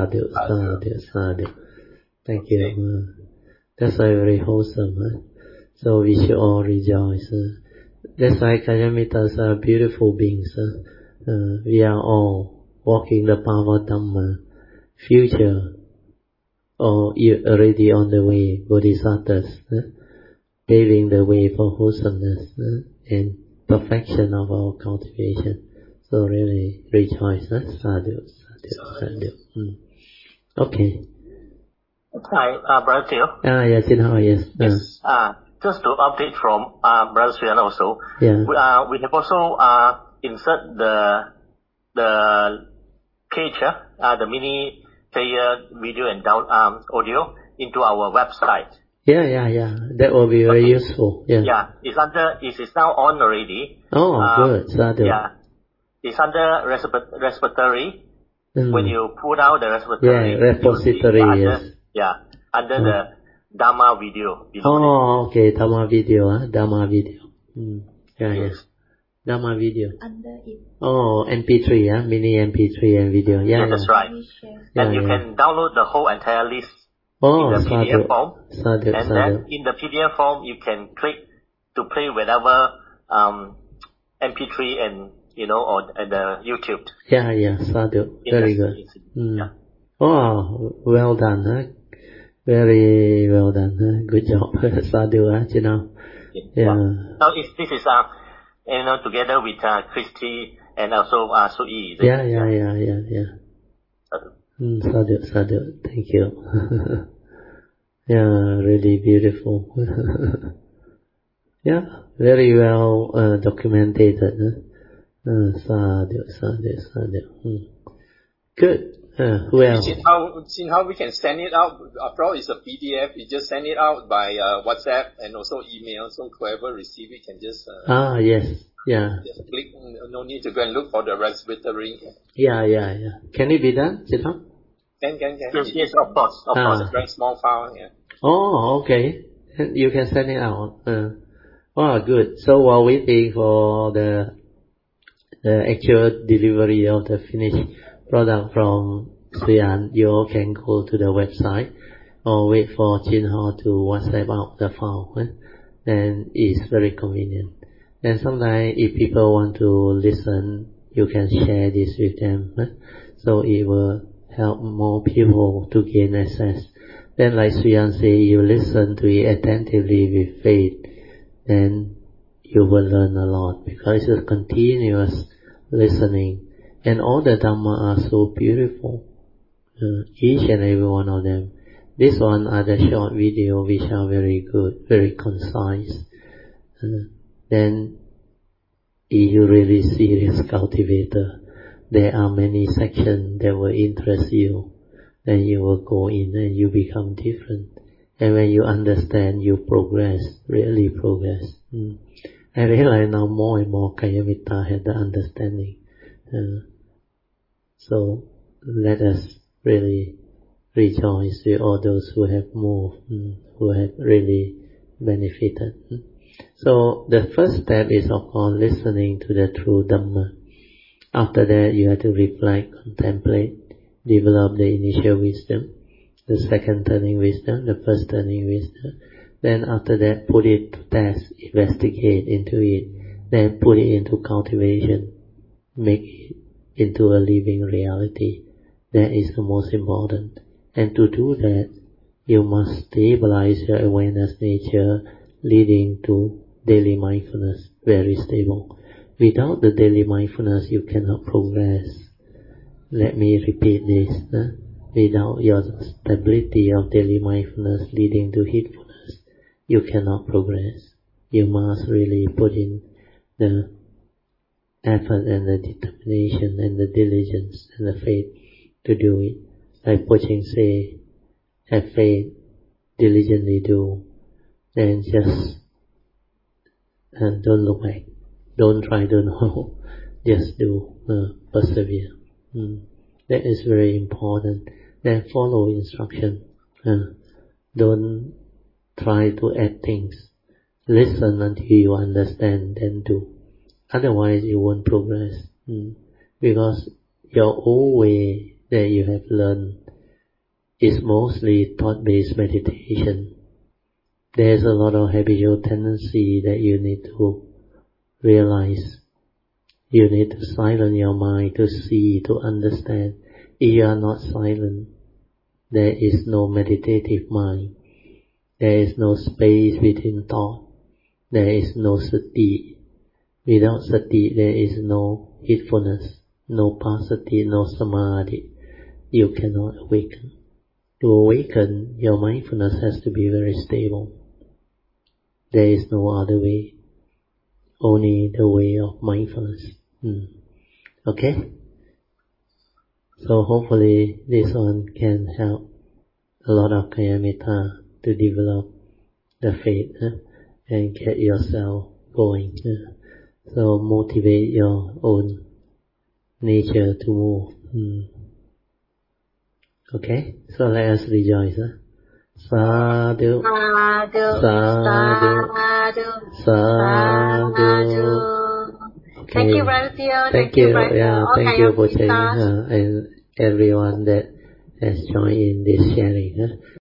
Sadhu. Thank you. That's why very wholesome. So we should all rejoice. That's why Kalyanimittas are beautiful beings. We are all walking the path of Dhamma. Future, or already on the way, Bodhisattvas, paving the way for wholesomeness and perfection of our cultivation. So really rejoice. Sadhu. Okay. Hi, Brother Teo. Yes, yes. Just to update from Brother Suyan also, we have also insert the cage, the mini player video and audio into our website. That will be very useful. It is now on already. Good. Sadhu. It's under repository. When you put out the repository. Repository. Under the Dhamma video. Okay, Dhamma video. Dhamma video. Yes. Dhamma video. Under it. MP3, mini MP3 and video. That's right. And you can download the whole entire list in the PDF form. Then in the PDF form, you can click to play whatever MP3 and or the YouTube. Sadhu. Very good. Well done. Very well done. Good job. Sadhu, Now this is together with Christy and also Sui. Sadhu. Thank you. Really beautiful. Very well documented. Sadhu. Good. Who else? See how we can send it out. After all, it's a PDF. You just send it out by WhatsApp and also email. So whoever receives it can just just click. No need to go and look for the repository. Can it be done, Chitham? Can. Yes, of course. It's a very small file. Okay. You can send it out. Good. So while waiting for the actual delivery of the finished product from Suyan, you all can go to the website or wait for Chin Ho to WhatsApp out the file, then it's very convenient. And sometimes if people want to listen, you can share this with them, so it will help more people to gain access. Then like Suyan say, you listen to it attentively with faith, then you will learn a lot, because it's a continuous listening. And all the Dhamma are so beautiful, each and every one of them. This one are the short video which are very good, very concise. Then if you really serious cultivator, there are many sections that will interest you. Then you will go in and you become different. And when you understand, you progress, really progress. I realize now more and more Kayamitta had the understanding. So let us really rejoice with all those who have moved, who have really benefited. So the first step is of course listening to the true Dhamma. After that you have to reflect, contemplate, develop the initial wisdom, the second turning wisdom, the first turning wisdom. Then after that put it to test, investigate into it, then put it into cultivation, make it into a living reality. That is the most important. And to do that, you must stabilize your awareness nature, leading to daily mindfulness, very stable. Without the daily mindfulness, you cannot progress. Let me repeat this. Without your stability of daily mindfulness leading to heedfulness, you cannot progress. You must really put in the effort and the determination and the diligence and the faith to do it. Like Poching say, have faith, diligently do, then just don't look back, don't try to know, just do, persevere. That is very important. Then follow instruction. Don't try to add things. Listen until you understand, then do. Otherwise you won't progress. Because your old way that you have learned is mostly thought-based meditation. There's a lot of habitual tendency that you need to realize. You need to silence your mind to see, to understand. If you are not silent, there is no meditative mind. There is no space between thought. There is no sati. Without sati, there is no heedfulness, no passaddhi, no samadhi. You cannot awaken. To awaken, your mindfulness has to be very stable. There is no other way. Only the way of mindfulness. Okay? So hopefully this one can help a lot of Kayamitta to develop the faith and get yourself going. So motivate your own nature to move. Okay? So let us rejoice. Sadhu, sadhu, sadhu, sadhu. Okay. Thank you, Brother Theo. Thank you. Thank you for sharing and everyone that has joined in this sharing.